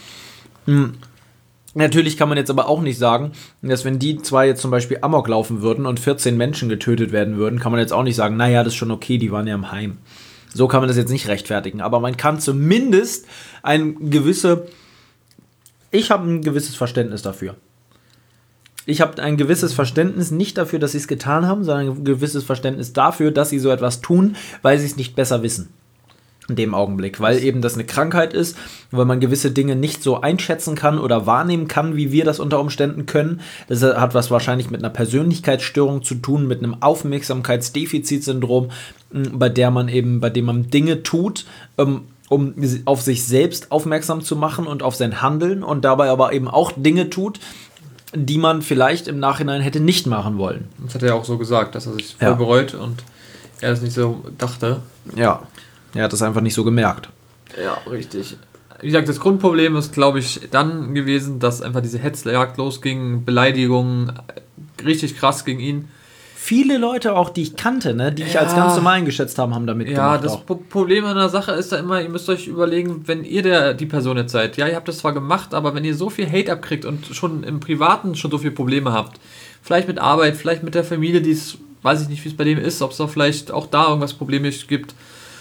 Hm. Natürlich kann man jetzt aber auch nicht sagen, dass wenn die zwei jetzt zum Beispiel Amok laufen würden und vierzehn Menschen getötet werden würden, kann man jetzt auch nicht sagen, naja, das ist schon okay, die waren ja im Heim. So kann man das jetzt nicht rechtfertigen, aber man kann zumindest ein gewisse, ich habe ein gewisses Verständnis dafür. Ich habe ein gewisses Verständnis nicht dafür, dass sie es getan haben, sondern ein gewisses Verständnis dafür, dass sie so etwas tun, weil sie es nicht besser wissen. In dem Augenblick, weil eben das eine Krankheit ist, weil man gewisse Dinge nicht so einschätzen kann oder wahrnehmen kann, wie wir das unter Umständen können. Das hat was wahrscheinlich mit einer Persönlichkeitsstörung zu tun, mit einem Aufmerksamkeitsdefizitsyndrom, bei der man eben, bei dem man Dinge tut, um auf sich selbst aufmerksam zu machen und auf sein Handeln und dabei aber eben auch Dinge tut, die man vielleicht im Nachhinein hätte nicht machen wollen. Das hat er ja auch so gesagt, dass er sich voll ja. bereut und er das nicht so dachte. Ja. Er hat das einfach nicht so gemerkt. Ja, richtig. Wie gesagt, das Grundproblem ist, glaube ich, dann gewesen, dass einfach diese Hetzjagd losging, Beleidigungen, richtig krass gegen ihn. Viele Leute auch, die ich kannte, ne, die ja. ich als ganz normal eingeschätzt habe, haben damit ja, gemacht. Ja, das auch. Problem an der Sache ist da immer, ihr müsst euch überlegen, wenn ihr der, die Person jetzt seid, ja, ihr habt das zwar gemacht, aber wenn ihr so viel Hate abkriegt und schon im Privaten schon so viele Probleme habt, vielleicht mit Arbeit, vielleicht mit der Familie, die es, weiß ich nicht, wie es bei dem ist, ob es da vielleicht auch da irgendwas Probleme gibt,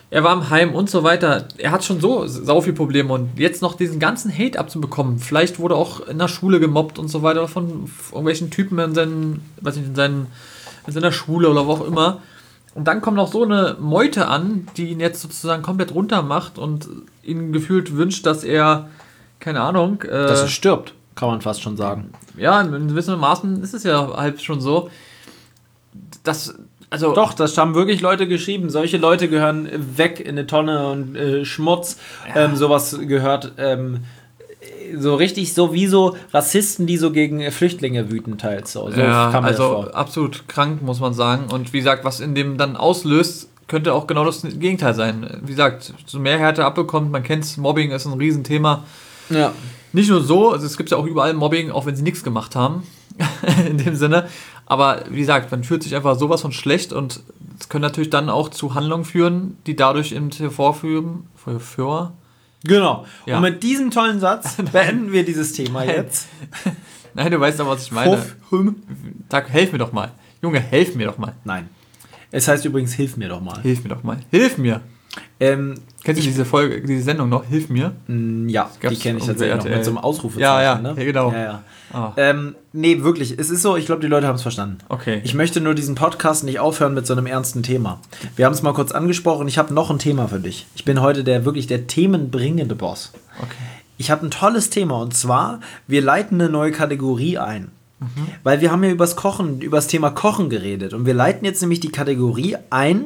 er war im Heim und so weiter. Er hat schon so sau viel Probleme und jetzt noch diesen ganzen Hate abzubekommen. Vielleicht wurde auch in der Schule gemobbt und so weiter von irgendwelchen Typen in, seinen, weiß nicht, in, seinen, in seiner Schule oder wo auch immer. Und dann kommt noch so eine Meute an, die ihn jetzt sozusagen komplett runter macht und ihn gefühlt wünscht, dass er, keine Ahnung... Äh, dass er stirbt, kann man fast schon sagen. Ja, in gewissem Maßen ist es ja halb schon so. Das... Also doch, das haben wirklich Leute geschrieben. Solche Leute gehören weg in eine Tonne und äh, Schmutz. Ja. Ähm, sowas gehört ähm, so richtig so wie so Rassisten, die so gegen Flüchtlinge wüten teils. So, so ja, kam mir also vor. Absolut krank, muss man sagen. Und wie gesagt, was in dem dann auslöst, könnte auch genau das Gegenteil sein. Wie gesagt, so mehr Härte abbekommt, man kennt Mobbing ist ein Riesenthema. Ja. Nicht nur so, also es gibt ja auch überall Mobbing, auch wenn sie nichts gemacht haben. In dem Sinne. Aber wie gesagt, man fühlt sich einfach sowas von schlecht und es können natürlich dann auch zu Handlungen führen, die dadurch eben hervorführen. Für, genau. Ja. Und mit diesem tollen Satz beenden wir dieses Thema jetzt. Nein, du weißt doch, was ich meine. Sag, helf mir doch mal. Junge, helf mir doch mal. Nein. Es heißt übrigens, hilf mir doch mal. Hilf mir doch mal. Hilf mir. Ähm, Kennst du diese Folge, diese Sendung noch? Hilf mir? Ja, die kenne ich tatsächlich noch mit so einem Ausrufezeichen. Ja, ja, ne? ja, genau. Ja, ja. Oh. Ähm, nee, wirklich, es ist so, ich glaube, die Leute haben es verstanden. Okay. Ich möchte nur diesen Podcast nicht aufhören mit so einem ernsten Thema. Wir haben es mal kurz angesprochen, ich habe noch ein Thema für dich. Ich bin heute der wirklich der themenbringende Boss. Okay. Ich habe ein tolles Thema und zwar, wir leiten eine neue Kategorie ein. Mhm. Weil wir haben ja übers Kochen, übers Thema Kochen geredet und wir leiten jetzt nämlich die Kategorie ein,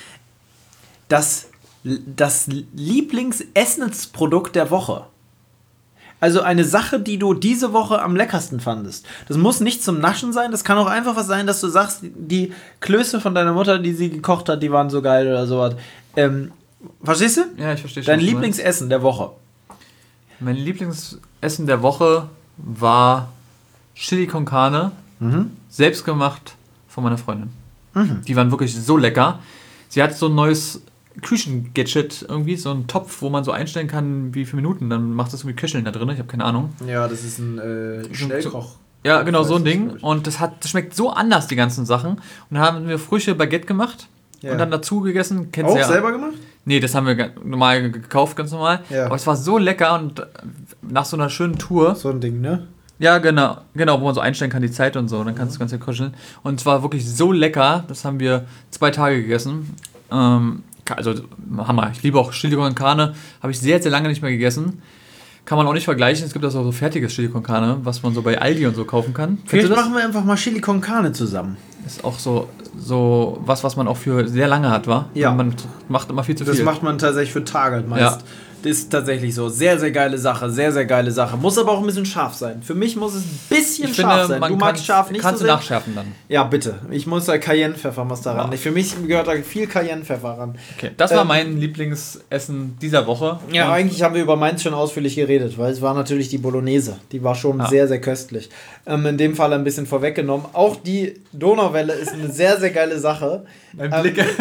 das das Lieblingsessensprodukt der Woche. Also eine Sache, die du diese Woche am leckersten fandest. Das muss nicht zum Naschen sein, das kann auch einfach was sein, dass du sagst, die Klöße von deiner Mutter, die sie gekocht hat, die waren so geil oder sowas. Ähm, verstehst du? Ja, ich verstehe schon. Dein Lieblingsessen der Woche. Mein Lieblingsessen der Woche war Chili con Carne, mhm. selbst gemacht von meiner Freundin. Mhm. Die waren wirklich so lecker. Sie hat so ein neues Küchengadget irgendwie, so ein Topf, wo man so einstellen kann, wie viele Minuten, dann macht das irgendwie Köcheln da drin, ich habe keine Ahnung. Ja, das ist ein äh, Schnellkoch. Ja, genau, so ein Ding. Und das hat, das schmeckt so anders, die ganzen Sachen. Und dann haben wir frische Baguette gemacht ja. und dann dazu gegessen. Kennst Auch ja. selber gemacht? Nee, das haben wir normal gekauft, ganz normal. Ja. Aber es war so lecker und nach so einer schönen Tour. So ein Ding, ne? Ja, genau, genau, wo man so einstellen kann, die Zeit und so, dann kannst du mhm. das Ganze kuscheln. Und es war wirklich so lecker, das haben wir zwei Tage gegessen. Ähm, also Hammer. Ich liebe auch Chili con Carne. Habe ich sehr, sehr lange nicht mehr gegessen. Kann man auch nicht vergleichen. Es gibt auch so fertiges Chili con Carne, was man so bei Aldi und so kaufen kann. Vielleicht machen wir einfach mal Chili con Carne zusammen. Ist auch so, so was, was man auch für sehr lange hat, wa? Ja. Und man macht immer viel zu das viel. Das macht man tatsächlich für Tage meist. Ja. Das ist tatsächlich so. Sehr, sehr geile Sache. Sehr, sehr geile Sache. Muss aber auch ein bisschen scharf sein. Für mich muss es ein bisschen ich scharf finde, sein. Du magst scharf nicht kannst so du nachschärfen dann. Ja, bitte. Ich muss da Cayennepfeffer muss da ran. Ja. Für mich gehört da viel Cayennepfeffer ran. Okay. Das war ähm, mein Lieblingsessen dieser Woche. Ja, und eigentlich haben wir über meins schon ausführlich geredet, weil es war natürlich die Bolognese. Die war schon ja. sehr, sehr köstlich. Ähm, in dem Fall ein bisschen vorweggenommen. Auch die Donauwelle ist eine sehr, sehr geile Sache. Mein Blick. Ähm,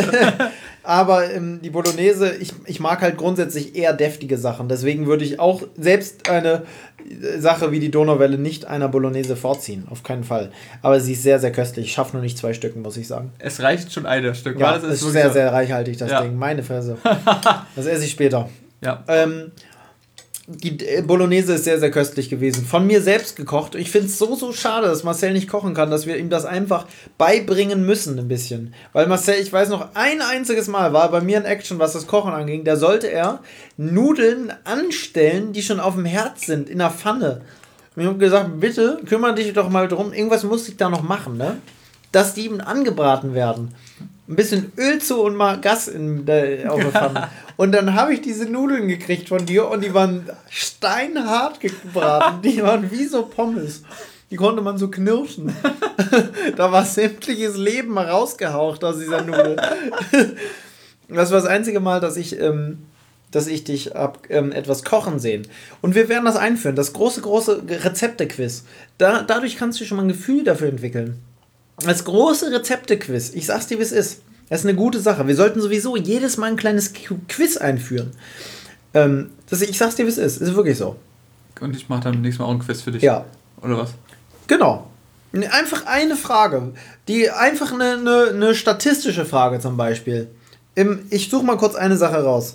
aber ähm, die Bolognese, ich, ich mag halt grundsätzlich eher deftige Sachen. Deswegen würde ich auch selbst eine Sache wie die Donauwelle nicht einer Bolognese vorziehen. Auf keinen Fall. Aber sie ist sehr, sehr köstlich. Ich schaffe nur nicht zwei Stücken, muss ich sagen. Es reicht schon ein Stück. Ja, das ist, ist sehr, so sehr reichhaltig, das ja. Ding. Meine Fresse. Das esse ich später. Ja. Ähm, die Bolognese ist sehr, sehr köstlich gewesen. Von mir selbst gekocht. Ich finde es so, so schade, dass Marcel nicht kochen kann, dass wir ihm das einfach beibringen müssen ein bisschen. Weil Marcel, ich weiß noch, ein einziges Mal war bei mir in Action, was das Kochen anging, da sollte er Nudeln anstellen, die schon auf dem Herd sind, in der Pfanne. Und ich habe gesagt, bitte kümmere dich doch mal drum, irgendwas muss ich da noch machen, ne? Dass die eben angebraten werden. Ein bisschen Öl zu und mal Gas in der, auf der Pfanne. Und dann habe ich diese Nudeln gekriegt von dir und die waren steinhart gebraten. Die waren wie so Pommes. Die konnte man so knirschen. Da war sämtliches Leben mal rausgehaucht aus dieser Nudel. Das war das einzige Mal, dass ich, ähm, dass ich dich hab, ähm, etwas kochen sehen. Und wir werden das einführen. Das große, große Rezepte-Quiz. Da, dadurch kannst du schon mal ein Gefühl dafür entwickeln. Das große Rezepte-Quiz. Ich sag's dir, wie es ist. Das ist eine gute Sache. Wir sollten sowieso jedes Mal ein kleines Quiz einführen. Ähm, das, ich sag's dir, wie es ist. Ist wirklich so. Und ich mache dann nächstes Mal auch ein Quiz für dich. Ja. Oder was? Genau. Einfach eine Frage. Die einfach eine, eine, eine statistische Frage zum Beispiel. Im, ich suche mal kurz eine Sache raus.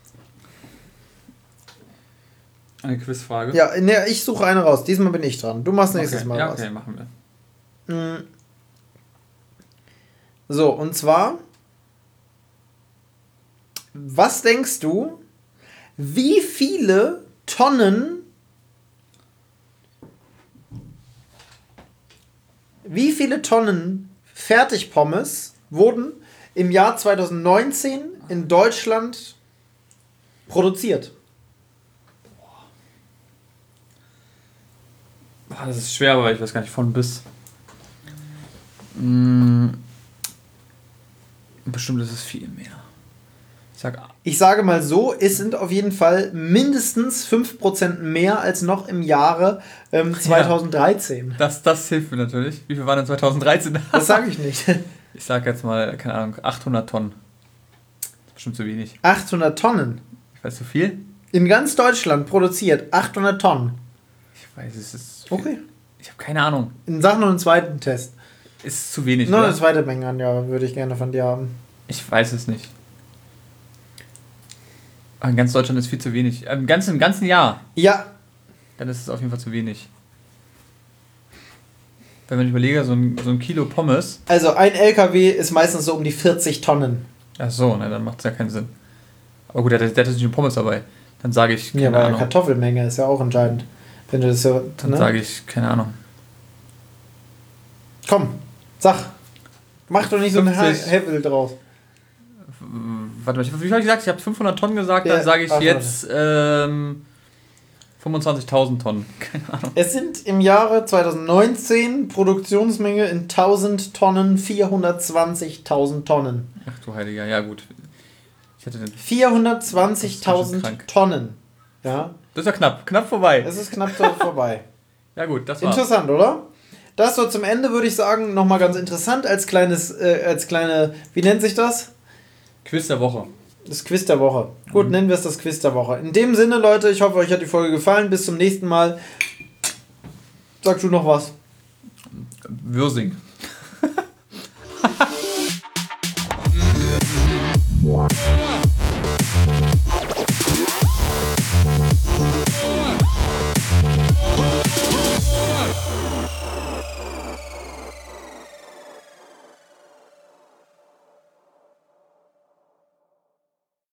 Eine Quizfrage? Ja, ne, ich suche eine raus. Diesmal bin ich dran. Du machst nächstes okay. Mal ja, was. Okay, machen wir. So, und zwar, was denkst du, wie viele Tonnen, wie viele Tonnen Fertigpommes wurden im Jahr zwanzig neunzehn in Deutschland produziert? Boah, das ist schwer, aber ich weiß gar nicht von bis. Hm, bestimmt ist es viel mehr. Ich, sag, ich sage mal so, es sind auf jeden Fall mindestens fünf Prozent mehr als noch im Jahre ähm, zwanzig dreizehn. Ja, das, das hilft mir natürlich. Wie viel waren denn zwanzig dreizehn? Das sage ich nicht. Ich sage jetzt mal, keine Ahnung, achthundert Tonnen. Das ist bestimmt zu wenig. achthundert Tonnen? Ich weiß, zu viel? In ganz Deutschland produziert achthundert Tonnen. Ich weiß, es ist viel. Okay. Ich habe keine Ahnung. In Sachen noch einen zweiten Test. Ist zu wenig, Noch eine zweite Menge an, ja, würde ich gerne von dir haben. Ich weiß es nicht. Aber in ganz Deutschland ist viel zu wenig. Im ganzen, im ganzen Jahr. Ja. Dann ist es auf jeden Fall zu wenig. Wenn ich überlege, so ein, so ein Kilo Pommes. Also ein L K W ist meistens so um die vierzig Tonnen. Ach so, ne, dann macht es ja keinen Sinn. Aber gut, der, der hat nicht einen Pommes dabei. Dann sage ich, keine ja, aber Ahnung. Kartoffelmenge ist ja auch entscheidend. Wenn du das so. Dann ne? sage ich, keine Ahnung. Komm, sag. Mach doch nicht so ein Hevel draus. Warte mal, wie viel habe ich gesagt? Ich habe fünfhundert Tonnen gesagt, ja, dann sage ich jetzt ähm, fünfundzwanzigtausend Tonnen. Keine Ahnung. Es sind im Jahre zwanzig neunzehn Produktionsmenge in tausend Tonnen vierhundertzwanzigtausend Tonnen. Ach du Heiliger, ja gut. vierhundertzwanzigtausend Tonnen. Ja. Das ist ja knapp, knapp vorbei. Es ist knapp vorbei. Ja gut, das war's. Interessant, oder? Das so zum Ende, würde ich sagen, nochmal ganz interessant als kleines, äh, als kleine, wie nennt sich das? Quiz der Woche. Das Quiz der Woche. Gut, mhm. nennen wir es das Quiz der Woche. In dem Sinne, Leute, ich hoffe, euch hat die Folge gefallen. Bis zum nächsten Mal. Sagst du noch was? Würsing.